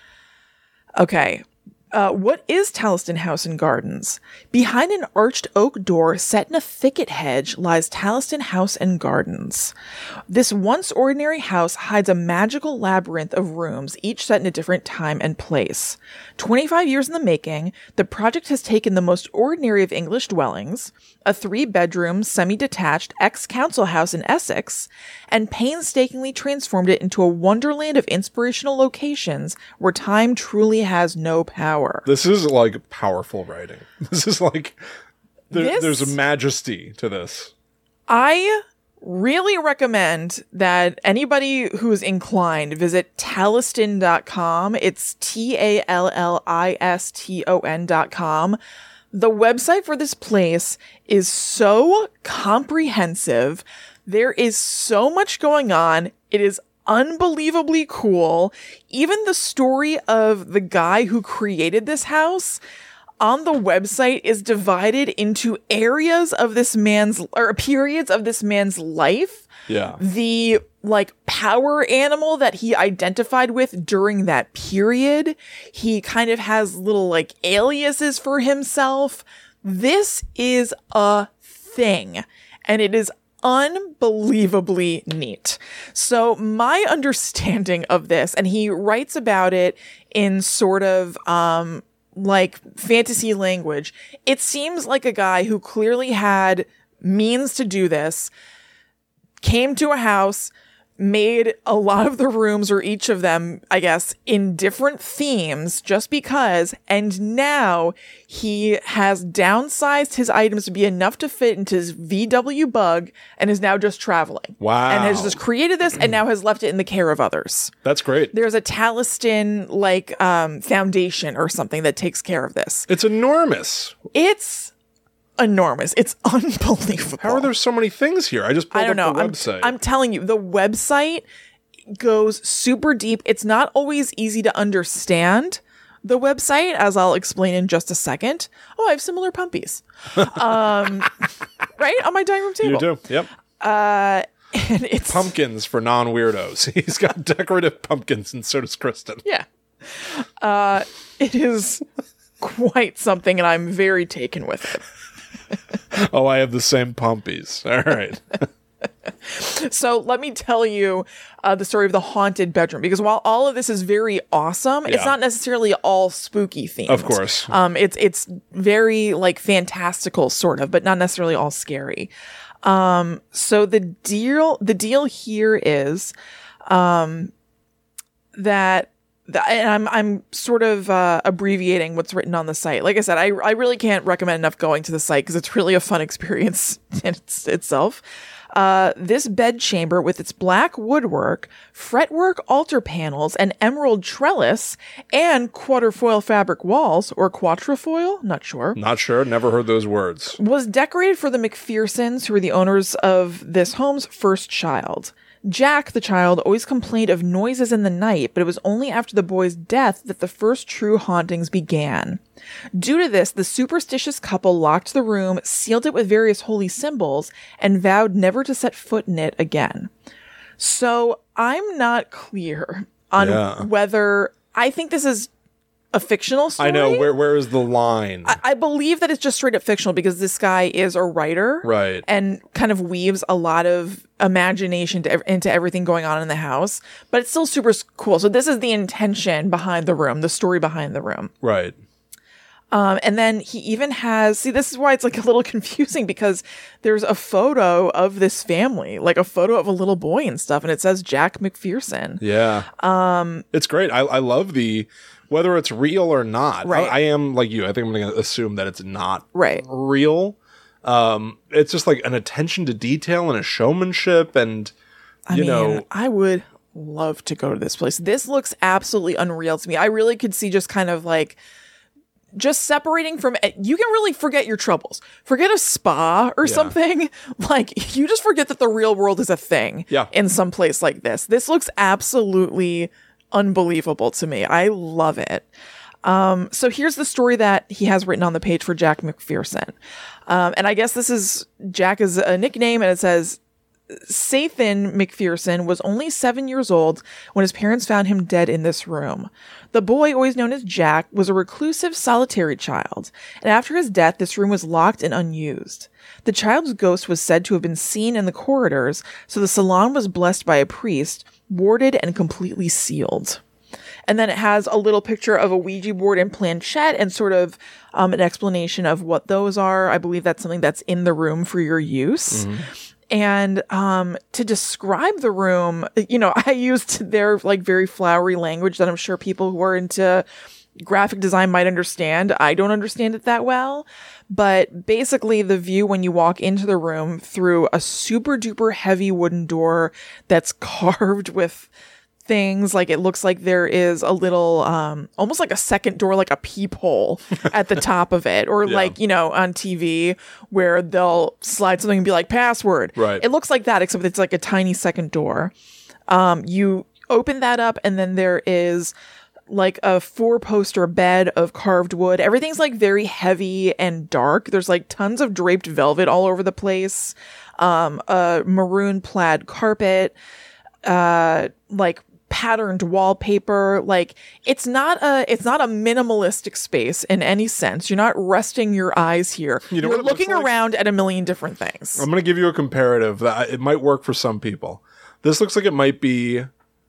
Okay. What is Talistan House and Gardens? Behind an arched oak door set in a thicket hedge lies Talistan House and Gardens. This once ordinary house hides a magical labyrinth of rooms, each set in a different time and place. 25 years in the making, the project has taken the most ordinary of English dwellings, a 3-bedroom, semi-detached ex-council house in Essex, and painstakingly transformed it into a wonderland of inspirational locations where time truly has no power. This is like powerful writing. This is like there's a majesty to this. I really recommend that anybody who's inclined visit Talistan.com. It's TALLISTON.com. The website for this place is so comprehensive. There is so much going on. It is unbelievably cool. Even the story of the guy who created this house on the website is divided into areas of this man's, or periods of this man's life. Yeah. The like power animal that he identified with during that period. He kind of has little like aliases for himself. This is a thing, and it is unbelievably neat. So my understanding of this, and he writes about it in sort of like fantasy language, it seems like a guy who clearly had means to do this, came to a house, made a lot of the rooms, or each of them, I guess, in different themes just because, and now he has downsized his items to be enough to fit into his VW Bug and is now just traveling. Wow. And has just created this and now has left it in the care of others. That's great. There's a Talistan like foundation or something that takes care of this. It's enormous. It's enormous. It's unbelievable. How are there so many things here? I just pulled I don't know. up the website. I'm telling you, the website goes super deep. It's not always easy to understand the website, as I'll explain in just a second. Oh, I have similar pumpies. Right? On my dining room table. You do? Yep. And it's Pumpkins for non-weirdos. He's got decorative pumpkins, and so does Kristen. Yeah. It is quite something, and I'm very taken with it. Oh, I have the same pumpies. All right. So let me tell you the story of the haunted bedroom, because while all of this is very awesome, it's not necessarily all spooky themed. Of course. It's very like fantastical sort of, but not necessarily all scary. So the deal here is that and I'm sort of abbreviating what's written on the site. Like I said, I really can't recommend enough going to the site because it's really a fun experience in itself. This bed chamber with its black woodwork, fretwork altar panels, and emerald trellis, and quatrefoil fabric walls, or quatrefoil? Not sure. Not sure. Never heard those words. Was decorated for the McPhersons, who were the owners of this home's first child. Jack, the child, always complained of noises in the night, but it was only after the boy's death that the first true hauntings began. Due to this, the superstitious couple locked the room, sealed it with various holy symbols, and vowed never to set foot in it again. So I'm not clear on whether I think this is a fictional story. I know. Where is the line? I believe that it's just straight up fictional because this guy is a writer. Right. And kind of weaves a lot of imagination into everything going on in the house. But it's still super cool. So this is the intention behind the room, the story behind the room. Right. And then he even has, this is why it's like a little confusing, because there's a photo of this family, like a photo of a little boy and stuff. And it says Jack McPherson. Yeah. It's great. I love whether it's real or not. Right. I am like you. I think I'm going to assume that it's not right. real. It's just like an attention to detail and a showmanship. And, you know, I would love to go to this place. This looks absolutely unreal to me. I really could see just kind of like, just separating from it. You can really forget your troubles. Forget a spa or something. Like, you just forget that the real world is a thing in some place like this. This looks absolutely unbelievable to me. I love it. So here's the story that he has written on the page for Jack McPherson. And I guess this is, Jack is a nickname, and it says, Sathan McPherson was only 7 years old when his parents found him dead in this room. The boy, always known as Jack, was a reclusive, solitary child, and after his death, this room was locked and unused. The child's ghost was said to have been seen in the corridors, so the salon was blessed by a priest, warded and completely sealed. And then it has a little picture of a Ouija board and planchette and sort of an explanation of what those are. I believe that's something that's in the room for your use. Mm-hmm. And to describe the room, you know, I used their like very flowery language that I'm sure people who are into graphic design might understand. I don't understand it that well. But basically the view when you walk into the room through a super duper heavy wooden door that's carved with things, like it looks like there is a little almost like a second door, like a peephole at the top of it, or like, you know, on TV where they'll slide something and be like password. Right. It looks like that, except it's like a tiny second door. You open that up, and then there is like a 4-poster bed of carved wood. Everything's like very heavy and dark. There's like tons of draped velvet all over the place. A maroon plaid carpet, like patterned wallpaper. Like it's not a minimalistic space in any sense. You're not resting your eyes here. You're looking around at a million different things. I'm going to give you a comparative that it might work for some people. This looks like it might be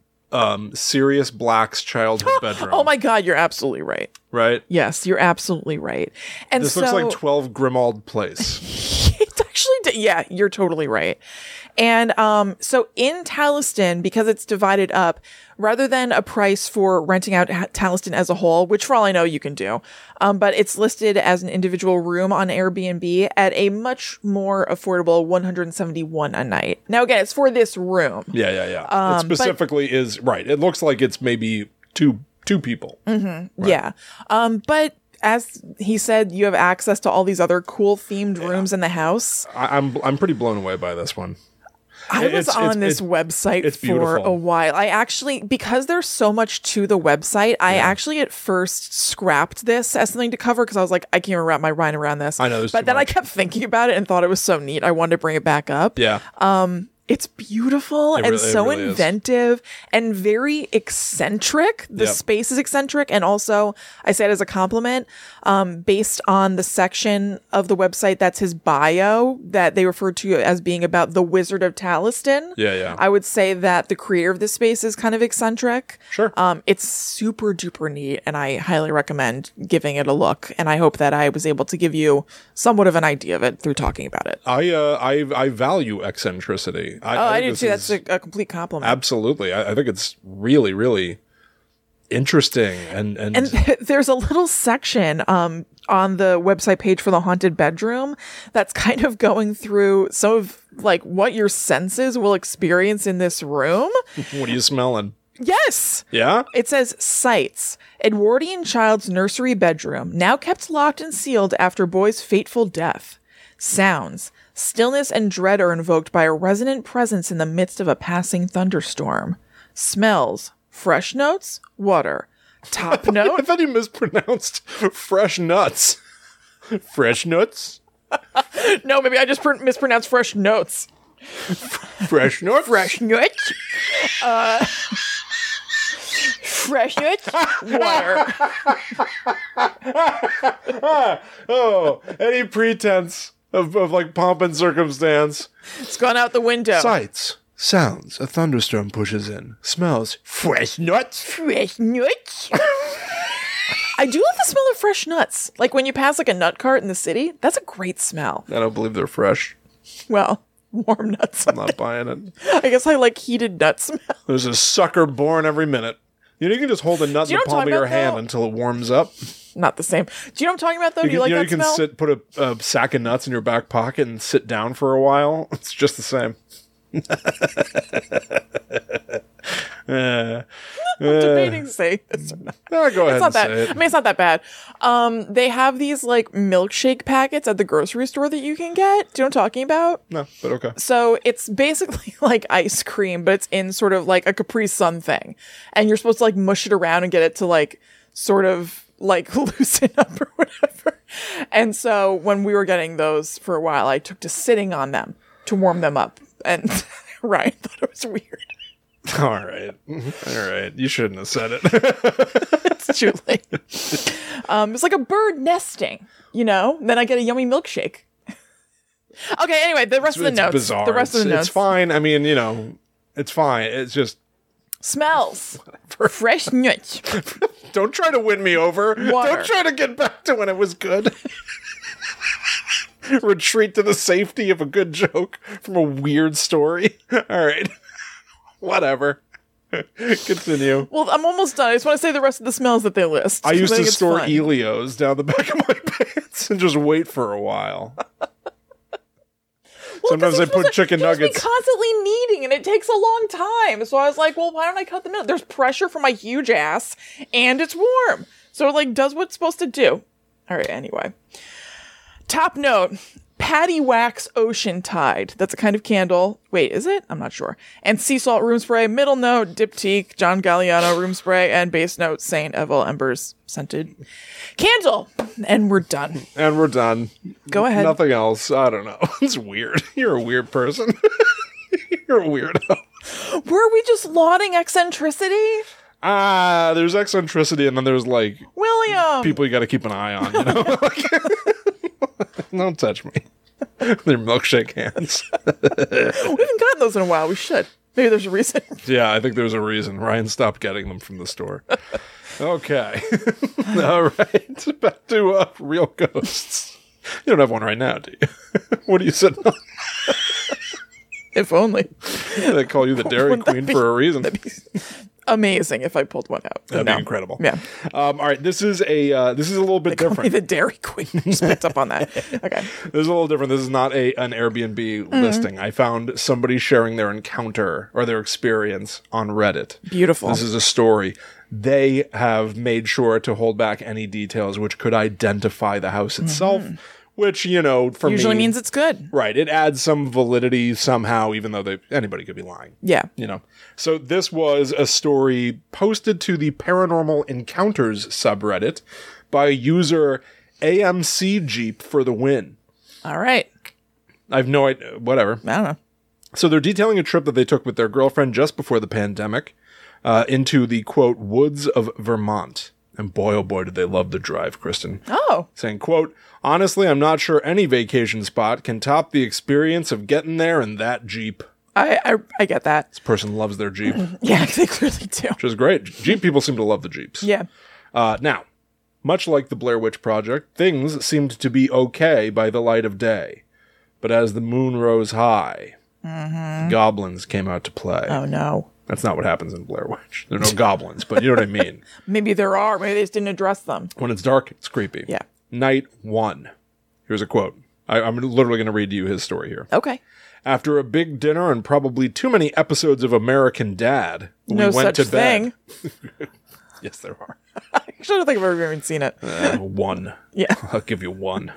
Sirius Black's childhood bedroom. Oh my God, you're absolutely right. Right? Yes, you're absolutely right. And this looks like 12 Grimald Place. It actually, yeah, you're totally right. And so in Talistan, because it's divided up, rather than a price for renting out Talistan as a whole, which for all I know you can do, but it's listed as an individual room on Airbnb at a much more affordable $171 a night. Now again, it's for this room. Yeah. It specifically is right. It looks like it's maybe two people. Mm-hmm, right. Yeah. But as he said, you have access to all these other cool themed rooms in the house. I'm pretty blown away by this one. I was on this website for a while. I actually, because there's so much to the website, I actually at first scrapped this as something to cover because I was like, I can't wrap my mind around this. I know, but then I kept thinking about it and thought it was so neat. I wanted to bring it back up. Yeah. It's beautiful and so inventive and very eccentric. The space is eccentric. And also, I say it as a compliment, based on the section of the website that's his bio that they refer to as being about the Wizard of Talistan. Yeah. I would say that the creator of this space is kind of eccentric. Sure. It's super duper neat, and I highly recommend giving it a look. And I hope that I was able to give you somewhat of an idea of it through talking about it. I value eccentricity. I do too. That's a complete compliment. Absolutely. I think it's really, really interesting. And there's a little section on the website page for the haunted bedroom that's kind of going through some of like what your senses will experience in this room. What are you smelling? Yes. Yeah? It says sights. Edwardian child's nursery bedroom, now kept locked and sealed after boy's fateful death. Sounds. Stillness and dread are invoked by a resonant presence in the midst of a passing thunderstorm. Smells. Fresh notes. Water. Top note. I thought you mispronounced fresh nuts. Fresh nuts? No, maybe I just mispronounced fresh notes. Fresh nuts? Fresh nuts. Fresh nuts. Water. Oh, any pretense of like pomp and circumstance. It's gone out the window. Sights, sounds, a thunderstorm pushes in. Smells, fresh nuts. Fresh nuts. I do love the smell of fresh nuts. Like when you pass like a nut cart in the city, that's a great smell. I don't believe they're fresh. Well, warm nuts. I'm not buying it. I guess I like heated nut smell. There's a sucker born every minute. You can just hold a nut in the palm of your hand until it warms up. Not the same. Do you know what I'm talking about, though? Do you like that smell? You can put a sack of nuts in your back pocket and sit down for a while. It's just the same. I'm debating to say this or not. Go ahead and say it. I mean, it's not that bad. They have these like milkshake packets at the grocery store that you can get. Do you know what I'm talking about? No, but okay. So it's basically like ice cream, but it's in sort of like a Capri Sun thing. And you're supposed to like mush it around and get it to like sort of like loosen up or whatever. And so when we were getting those for a while, I took to sitting on them to warm them up. And Ryan thought it was weird. All right. You shouldn't have said it. It's too late. It's like a bird nesting, you know? Then I get a yummy milkshake. Okay, anyway, the rest of the notes. Bizarre. The rest of the notes. It's fine. I mean, it's fine. It's just... Smells. Fresh nuts. Don't try to win me over. Water. Don't try to get back to when it was good. Retreat to the safety of a good joke from a weird story. All right. Whatever. Continue. Well, I'm almost done. I just want to say the rest of the smells that they list. I used to store Elios down the back of my pants and just wait for a while. Sometimes I put chicken nuggets. You're constantly kneading, and it takes a long time. So I was like, well, why don't I cut them out? There's pressure from my huge ass, and it's warm. So it like does what it's supposed to do. All right, anyway. Top note. Patty Wax Ocean Tide. That's a kind of candle. Wait, is it? I'm not sure. And Sea Salt Room Spray. Middle note, Diptyque, John Galliano Room Spray. And base note, St. Evel Embers Scented Candle. And we're done. And we're done. Go ahead. Nothing else. I don't know. It's weird. You're a weird person. You're a weirdo. Were we just lauding eccentricity? There's eccentricity, and then there's like William! people you got to keep an eye on, you know? Don't touch me. They're milkshake hands. We haven't gotten those in a while. We should. Maybe there's a reason. Yeah, I think there's a reason. Ryan stopped getting them from the store. Okay. All right. Back to real ghosts. You don't have one right now, do you? What are you sitting on? If only. They call you the Dairy Queen for a reason. That'd be amazing if I pulled one out. That'd be incredible. Yeah. All right. This is a little bit Call me different. the Dairy Queen. Just picked up on that. Okay. This is a little different. This is not an Airbnb listing. I found somebody sharing their encounter or their experience on Reddit. Beautiful. This is a story. They have made sure to hold back any details which could identify the house itself, which, you know, for Usually me, means it's good. right. It adds some validity somehow, even though anybody could be lying. Yeah. You know, so this was a story posted to the Paranormal Encounters subreddit by user AMC Jeep for the win. All right. I have no idea. Whatever. I don't know. So they're detailing a trip that they took with their girlfriend just before the pandemic into the, quote, woods of Vermont. And boy, oh boy, did they love the drive, Kristen. Oh. Saying, quote, honestly, I'm not sure any vacation spot can top the experience of getting there in that Jeep. I get that. This person loves their Jeep, Yeah, they clearly do. which is great. Jeep people seem to love the Jeeps. Yeah. Now, much like the Blair Witch Project, things seemed to be okay by the light of day. But as the moon rose high, goblins came out to play. Oh, no. That's not what happens in Blair Witch. There are no goblins, but you know what I mean. Maybe there are. Maybe they just didn't address them. When it's dark, it's creepy. Yeah. Night 1. Here's a quote. I'm literally going to read you his story here. Okay. After a big dinner and probably too many episodes of American Dad, we No went such to bed. thing. Yes, there are. Actually, I don't think I've ever even seen it. One. Yeah. I'll give you one.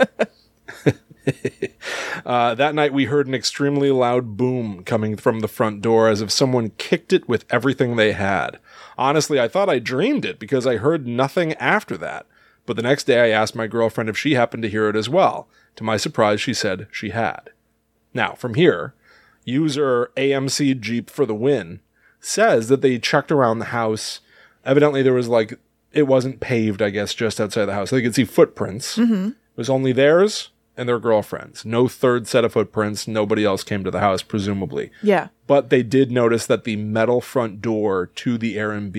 That night, we heard an extremely loud boom coming from the front door as if someone kicked it with everything they had. Honestly, I thought I dreamed it because I heard nothing after that. But the next day, I asked my girlfriend if she happened to hear it as well. To my surprise, she said she had. Now, from here, user AMC Jeep for the win says that they checked around the house. Evidently, there was it wasn't paved, I guess, just outside the house. They could see footprints. Mm-hmm. It was only theirs and their girlfriend's. No third set of footprints. Nobody else came to the house, presumably. Yeah. But they did notice that the metal front door to the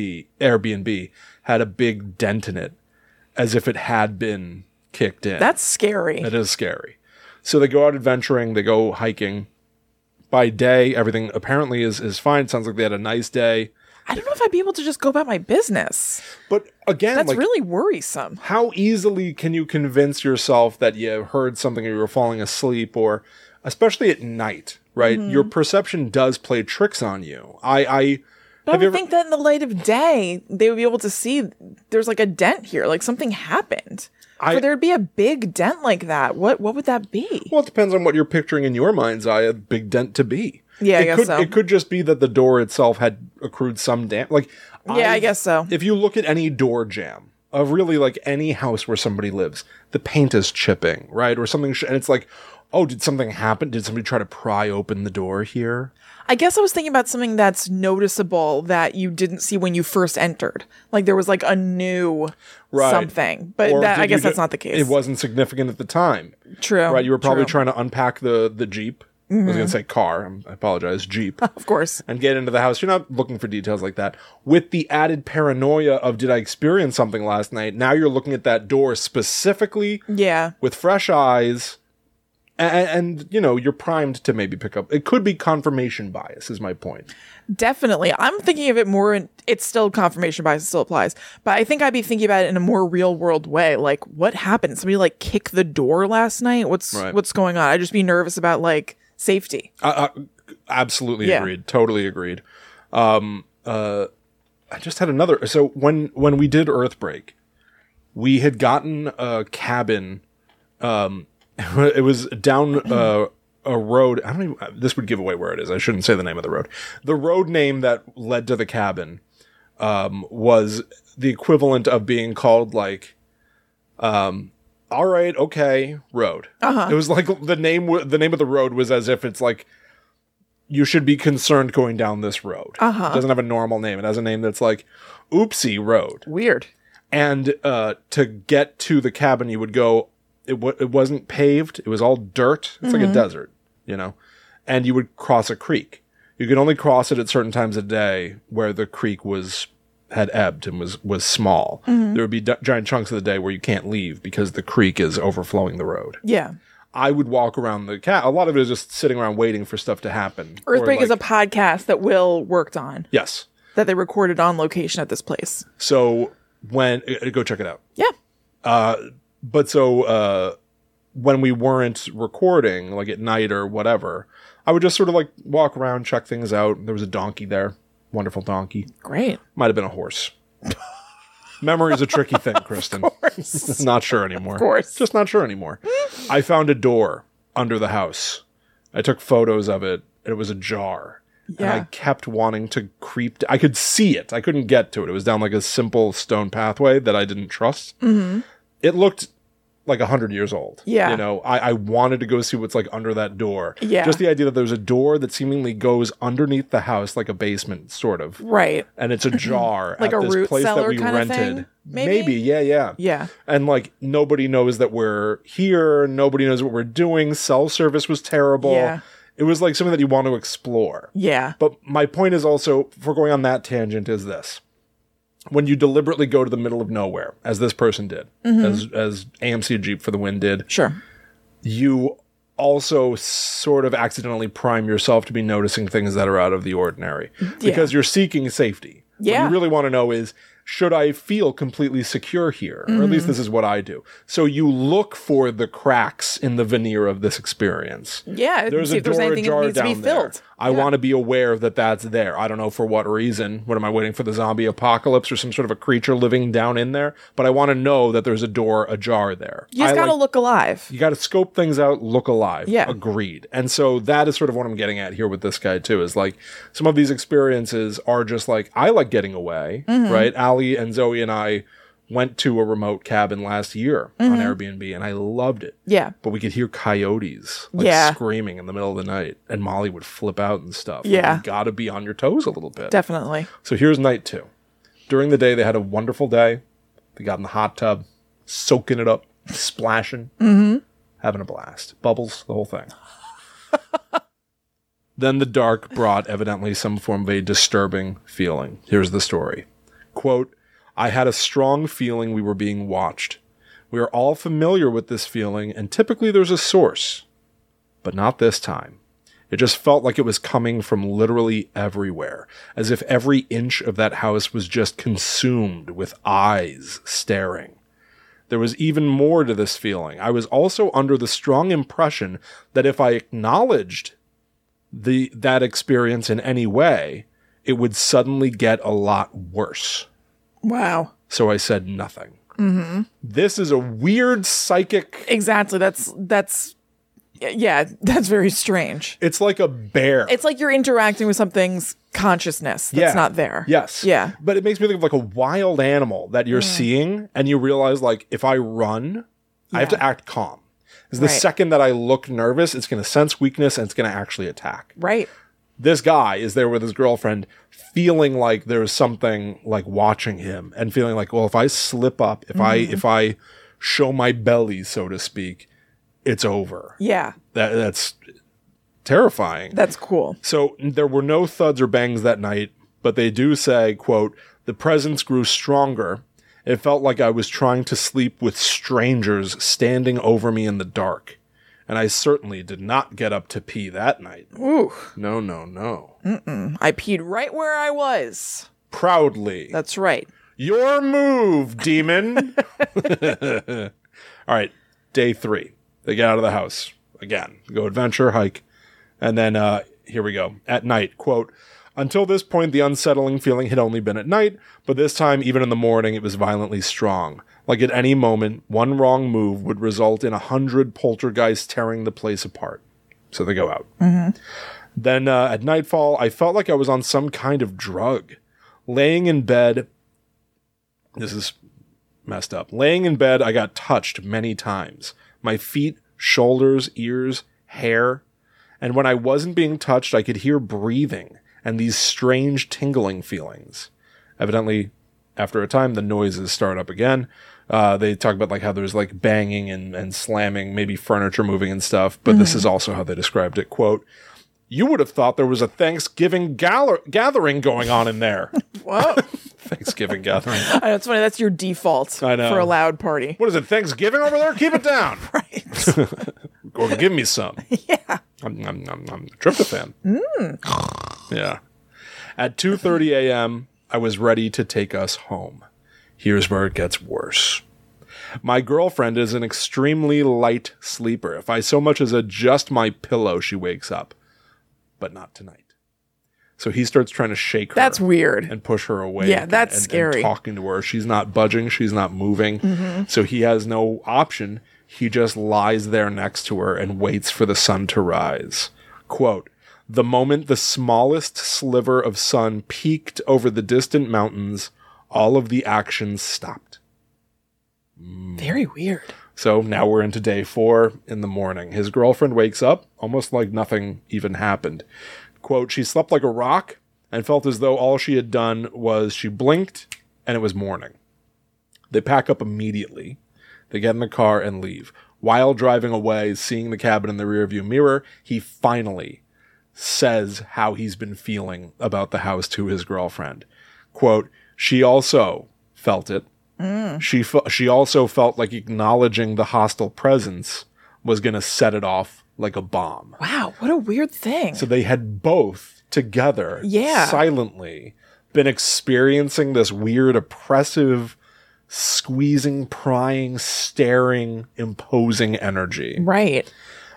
Airbnb had a big dent in it, as if it had been kicked in. That's scary. It is scary. So they go out adventuring. They go hiking. By day, everything apparently is fine. Sounds like they had a nice day. I don't know if I'd be able to just go about my business. But again, That's really worrisome. how easily can you convince yourself that you heard something or you were falling asleep, or especially at night, right? Mm-hmm. Your perception does play tricks on you. But I would think that in the light of day, they would be able to see there's like a dent here, like something happened. For there to be a big dent like that, what would that be? Well, it depends on what you're picturing in your mind's eye a big dent to be. Yeah, I guess so. It could just be that the door itself had accrued some damage. I guess so. If you look at any door jam of really any house where somebody lives, the paint is chipping, right? Or something, and it's like, oh, did something happen? Did somebody try to pry open the door here? I guess I was thinking about something that's noticeable that you didn't see when you first entered. Like there was a new something. But I guess that's not the case. It wasn't significant at the time. True. Right, you were probably true. trying to unpack the Jeep. I was going to say car. I apologize. Jeep. Of course. And get into the house. You're not looking for details like that. With the added paranoia of, did I experience something last night? Now you're looking at that door specifically. Yeah. With fresh eyes. And you're primed to maybe pick up. It could be confirmation bias, is my point. Definitely. I'm thinking of it more, it's still confirmation bias, it still applies. But I think I'd be thinking about it in a more real world way. Like, what happened? Somebody kicked the door last night? What's going on? I'd just be nervous about safety. Absolutely agreed. Totally agreed. I just had another. So when we did Earthbreak, we had gotten a cabin It was down a road. I don't even, this would give away where it is. I shouldn't say the name of the road. The road name that led to the cabin was the equivalent of being called like, all right, okay, road. It was like the name of the road was as if it's like, you should be concerned going down this road. It doesn't have a normal name. It has a name that's like Oopsie Road. Weird. And to get to the cabin, you would go, it wasn't paved. It was all dirt. It's like a desert, you know, and you would cross a creek. You could only cross it at certain times of day where the creek had ebbed and was small. There would be giant chunks of the day where you can't leave because the creek is overflowing the road. Yeah. I would walk around a lot of it is just sitting around waiting for stuff to happen. Earthquake is a podcast that Will worked on. Yes. That they recorded on location at this place. So go check it out. Yeah. But so when we weren't recording, like at night or whatever, I would just sort of like walk around, check things out. There was a donkey there. Wonderful donkey. Great. Might have been a horse. Memory is a tricky thing, Kristen. Of course. Not sure anymore. Of course. Just not sure anymore. I found a door under the house. I took photos of it. It was ajar. Yeah. And I kept wanting to creep. I could see it. I couldn't get to it. It was down like a simple stone pathway that I didn't trust. It looked like 100 years old. Yeah. You know, I wanted to go see what's like under that door. Yeah. Just the idea that there's a door that seemingly goes underneath the house like a basement, sort of. Right. And it's ajar Like at a this root place that cellar we kind of rented. thing, maybe? Yeah. Yeah. And like nobody knows that we're here. Nobody knows what we're doing. Cell service was terrible. Yeah. It was like something that you want to explore. Yeah. But my point is also, for going on that tangent, is this. When you deliberately go to the middle of nowhere, as this person did, as AMC Jeep for the Win did, Sure. you also sort of accidentally prime yourself to be noticing things that are out of the ordinary. Because you're seeking safety. Yeah. What you really want to know is, should I feel completely secure here? Or at least this is what I do. So you look for the cracks in the veneer of this experience. Yeah. There's see a if there's door anything that ajar needs to be down there. filled. I want to be aware that that's there. I don't know for what reason. What am I waiting for, the zombie apocalypse or some sort of a creature living down in there? But I want to know that there's a door ajar there. You just got to look alive. You got to scope things out, look alive. Yeah. Agreed. And so that is sort of what I'm getting at here with this guy too, is like some of these experiences are just like, I like getting away, right? Allie and Zoe and I went to a remote cabin last year on Airbnb and I loved it. Yeah. But we could hear coyotes screaming in the middle of the night and Molly would flip out and stuff. Yeah. Like, you got to be on your toes a little bit. Definitely. So here's night 2. During the day, they had a wonderful day. They got in the hot tub, soaking it up, splashing, having a blast. Bubbles, the whole thing. Then the dark brought evidently some form of a disturbing feeling. Here's the story. Quote, I had a strong feeling we were being watched. We are all familiar with this feeling, and typically there's a source. But not this time. It just felt like it was coming from literally everywhere, as if every inch of that house was just consumed with eyes staring. There was even more to this feeling. I was also under the strong impression that if I acknowledged that experience in any way, it would suddenly get a lot worse. Wow. So I said nothing. This is a weird psychic... Exactly. That's very strange. It's like a bear. It's like you're interacting with something's consciousness that's not there. Yes. Yeah. But it makes me think of like a wild animal that you're seeing, and you realize, like, if I run, I have to act calm. Because the second that I look nervous, it's going to sense weakness and it's going to actually attack. Right. This guy is there with his girlfriend, feeling like there's something like watching him, and feeling like, well, if I slip up, if I show my belly, so to speak, it's over. Yeah. That's terrifying. That's cool. So there were no thuds or bangs that night, but they do say, quote, the presence grew stronger. It felt like I was trying to sleep with strangers standing over me in the dark. And I certainly did not get up to pee that night. Ooh. No. I peed right where I was. Proudly. That's right. Your move, demon. All right. Day 3. They get out of the house. Again, go adventure, hike. And then, here we go. At night, quote, until this point, the unsettling feeling had only been at night, but this time, even in the morning, it was violently strong. Like at any moment, one wrong move would result in 100 poltergeists tearing the place apart. So they go out. Then at nightfall, I felt like I was on some kind of drug. Laying in bed, this is messed up. Laying in bed, I got touched many times. My feet, shoulders, ears, hair. And when I wasn't being touched, I could hear breathing and these strange tingling feelings. Evidently, after a time, the noises start up again. They talk about like how there's like banging and slamming, maybe furniture moving and stuff. But this is also how they described it. Quote, "You would have thought there was a Thanksgiving gathering going on in there." Whoa. Thanksgiving gathering. I know, it's funny. That's your default I know. for a loud party. What is it, Thanksgiving over there? Keep it down. Right. Or give me some. Yeah. I'm tryptophan. Yeah. At 2:30 a.m., I was ready to take us home. Here's where it gets worse. My girlfriend is an extremely light sleeper. If I so much as adjust my pillow, she wakes up. But not tonight. So he starts trying to shake her. That's weird. And push her away. Yeah, that's and scary. talking to her. She's not budging. She's not moving. So he has no option. He just lies there next to her and waits for the sun to rise. Quote, "The moment the smallest sliver of sun peeked over the distant mountains, all of the action stopped." Very weird. So now we're into day 4 in the morning. His girlfriend wakes up almost like nothing even happened. Quote, "She slept like a rock and felt as though all she had done was she blinked and it was morning." They pack up immediately. They get in the car and leave. While driving away, seeing the cabin in the rearview mirror, he finally says how he's been feeling about the house to his girlfriend. Quote, "She also felt it. She also felt like acknowledging the hostile presence was going to set it off like a bomb." Wow, what a weird thing. So they had both together, silently, been experiencing this weird, oppressive, squeezing, prying, staring, imposing energy. Right.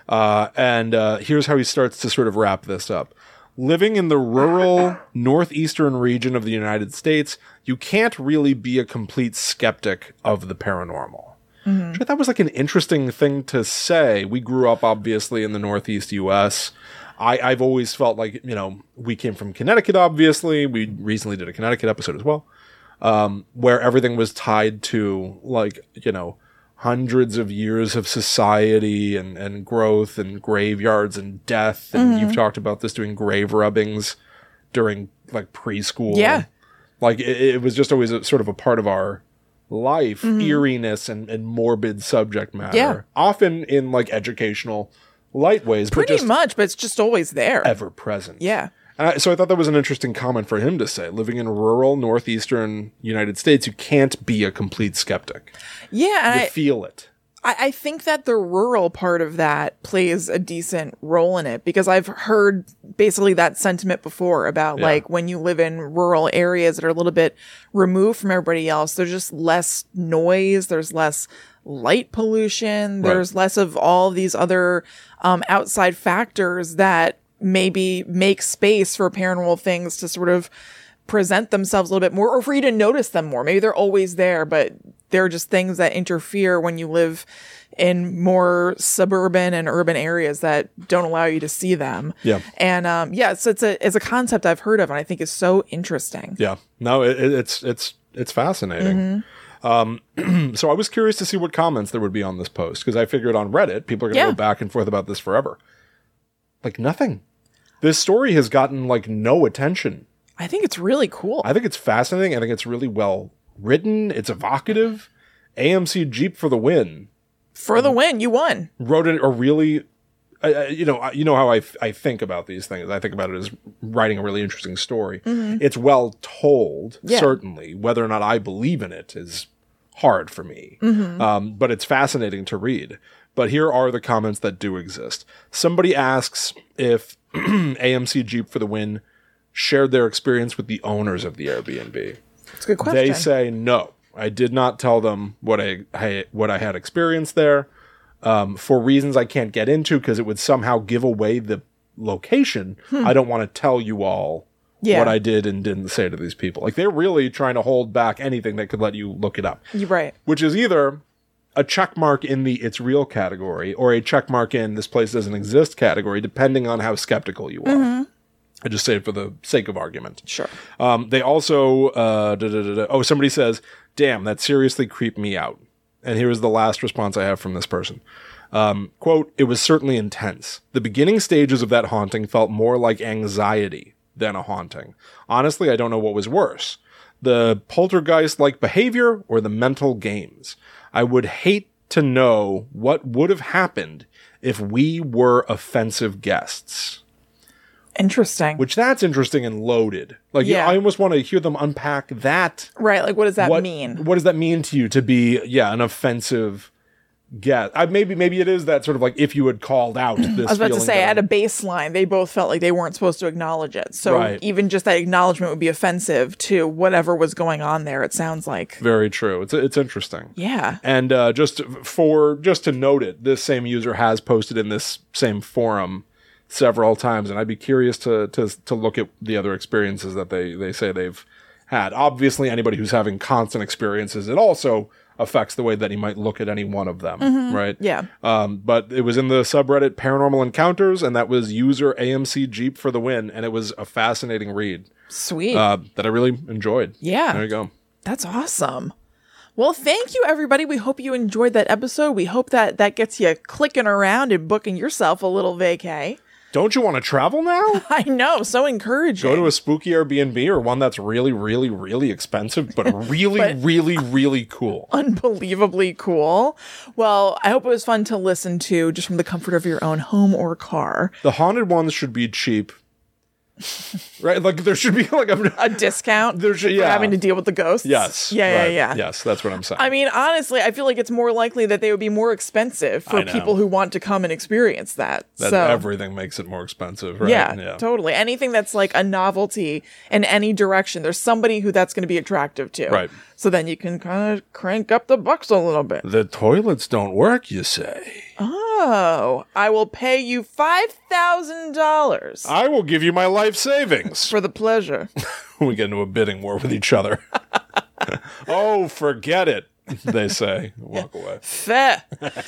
And here's how he starts to sort of wrap this up. "Living in the rural northeastern region of the United States, you can't really be a complete skeptic of the paranormal." Which I thought was like an interesting thing to say. We grew up, obviously, in the Northeast U.S. I've always felt like, you know, we came from Connecticut, obviously. We recently did a Connecticut episode as well, where everything was tied to, like, you know, hundreds of years of society and growth and graveyards and death. And you've talked about this, doing grave rubbings during, like, preschool. Yeah. Like, it was just always sort of a part of our life, eeriness and morbid subject matter. Yeah. Often in, like, educational light ways. Pretty but just much, but it's just always there. ever present. Yeah. So I thought that was an interesting comment for him to say. Living in rural northeastern United States, you can't be a complete skeptic. Yeah. And You feel it. I think that the rural part of that plays a decent role in it, because I've heard basically that sentiment before about like when you live in rural areas that are a little bit removed from everybody else, there's just less noise, there's less light pollution, there's less of all these other outside factors that maybe make space for paranormal things to sort of present themselves a little bit more, or for you to notice them more. Maybe they're always there, but they're just things that interfere when you live in more suburban and urban areas that don't allow you to see them. Yeah. And so it's a concept I've heard of and I think is so interesting. Yeah. No, it's fascinating. So I was curious to see what comments there would be on this post, because I figured on Reddit, people are going to go back and forth about this forever. Like, nothing. This story has gotten, like, no attention. I think it's really cool. I think it's fascinating. I think it's really well written. It's evocative. AMC Jeep for the win. For the win, you won. Wrote a really, you know how I think about these things. I think about it as writing a really interesting story. It's well told, certainly. Whether or not I believe in it is hard for me. But it's fascinating to read. But here are the comments that do exist. Somebody asks if AMC Jeep for the win shared their experience with the owners of the Airbnb. That's a good question. They say, no, I did not tell them what I had experienced there, for reasons I can't get into, because it would somehow give away the location. I don't want to tell you all Yeah. what I did and didn't say to these people. Like, they're really trying to hold back anything that could let you look it up. You're right. Which is either a check mark in the it's real category or a check mark in this place doesn't exist category, depending on how skeptical you are. I just say it for the sake of argument. Sure. They also, somebody says, damn, that seriously creeped me out. And here is the last response I have from this person. Quote, it was certainly intense. The beginning stages of that haunting felt more like anxiety than a haunting. Honestly, I don't know what was worse. The poltergeist-like behavior or the mental games. I would hate to know what would have happened if we were offensive guests. Interesting. Which that's interesting and loaded. Like, Yeah. I almost want to hear them unpack that. Right. Like, what does that mean? What does that mean to you to be, an offensive guest? Maybe it is that sort of like if you had called out this. I was about to feeling say, that- at a baseline, they both felt like they weren't supposed to acknowledge it. So Right. even just that acknowledgement would be offensive to whatever was going on there, it sounds like. Very true. It's interesting. Yeah. And just to note it, this same user has posted in this same forum several times, and I'd be curious to look at the other experiences that they say they've had. Obviously, anybody who's having constant experiences, it also affects the way that he might look at any one of them, right? Yeah. But it was in the subreddit Paranormal Encounters, and that was user AMC Jeep for the win, and it was a fascinating read Sweet. that I really enjoyed. Yeah. There you go. That's awesome. Well, thank you, everybody. We hope you enjoyed that episode. We hope that gets you clicking around and booking yourself a little vacay. Don't you want to travel now? I know. So encouraging. Go to a spooky Airbnb or one that's really, really, really expensive, but really, really, really cool. Unbelievably cool. Well, I hope it was fun to listen to just from the comfort of your own home or car. The haunted ones should be cheap. Right? Like, there should be like A discount There should- for yeah. having to deal with the ghosts. Yes. Yeah. right. Yeah. Yes, that's what I'm saying. I mean, honestly, I feel like it's more likely that they would be more expensive for I know. people who want to come and experience that. that so everything makes it more expensive, right? yeah, totally. Anything that's like a novelty in any direction, there's somebody who that's going to be attractive to. Right. So then you can kind of crank up the bucks a little bit. The toilets don't work, you say. Oh, I will pay you $5,000 I will give you my life savings. for the pleasure. We get into a bidding war with each other. Oh, forget it, they say. Walk away. Fair.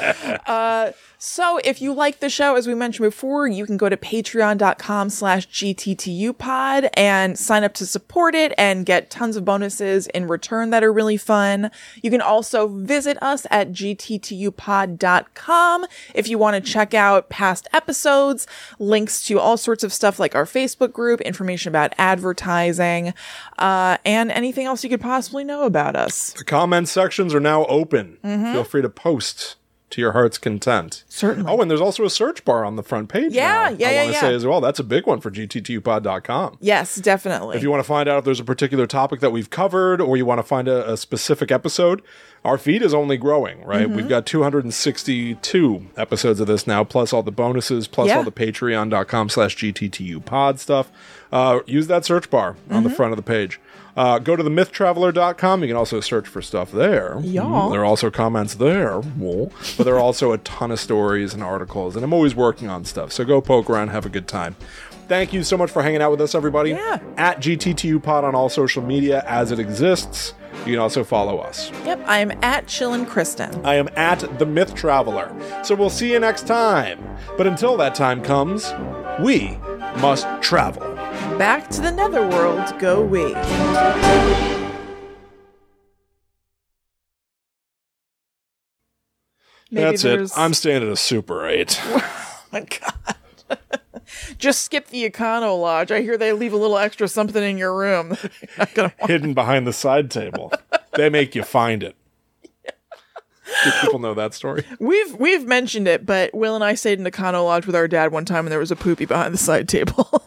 So if you like the show, as we mentioned before, you can go to patreon.com/GTTUpod and sign up to support it and get tons of bonuses in return that are really fun. You can also visit us at gttupod.com if you want to check out past episodes, links to all sorts of stuff like our Facebook group, information about advertising, and anything else you could possibly know about us. The comment sections are now open. Feel free to post to your heart's content. Certainly. Oh, and there's also a search bar on the front page now. I want to say as well, that's a big one for gttupod.com. Yes, definitely. If you want to find out if there's a particular topic that we've covered or you want to find a specific episode, our feed is only growing, right? We've got 262 episodes of this now, plus all the bonuses, plus all the patreon.com/gttupod stuff. Use that search bar on the front of the page. Go to themythtraveler.com. You can also search for stuff there. Yeah. There are also comments there. But there are also a ton of stories and articles, and I'm always working on stuff. So go poke around, have a good time. Thank you so much for hanging out with us, everybody. Yeah. At GTTUpod on all social media as it exists. You can also follow us. Yep, I'm at Chillin' Kristen. I am at The Myth Traveler. So we'll see you next time. But until that time comes, we must travel. Back to the netherworld go we. That's it. I'm staying at a Super 8. Oh my God. Just skip the Econo Lodge. I hear they leave a little extra something in your room. You're not gonna want. Hidden behind the side table. They make you find it. Do people know that story? We've mentioned it, but Will and I stayed in the Econo Lodge with our dad one time and there was a poopy behind the side table.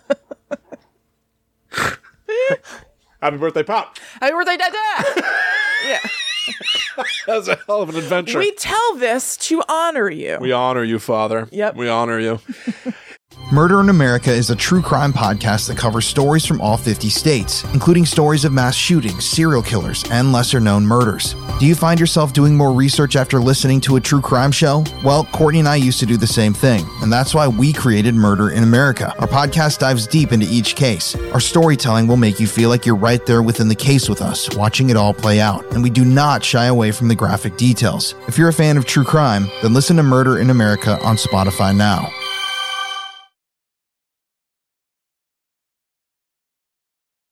Happy birthday, Pop. Happy birthday, Dad! Yeah. That was a hell of an adventure. We tell this to honor you. We honor you, Father. Yep. We honor you. Murder in America is a true crime podcast that covers stories from all 50 states, including stories of mass shootings, serial killers, and lesser-known murders. Do you find yourself doing more research after listening to a true crime show? Well, Courtney and I used to do the same thing, and that's why we created Murder in America. Our podcast dives deep into each case. Our storytelling will make you feel like you're right there within the case with us, watching it all play out, and we do not shy away from the graphic details. If you're a fan of true crime, then listen to Murder in America on Spotify now.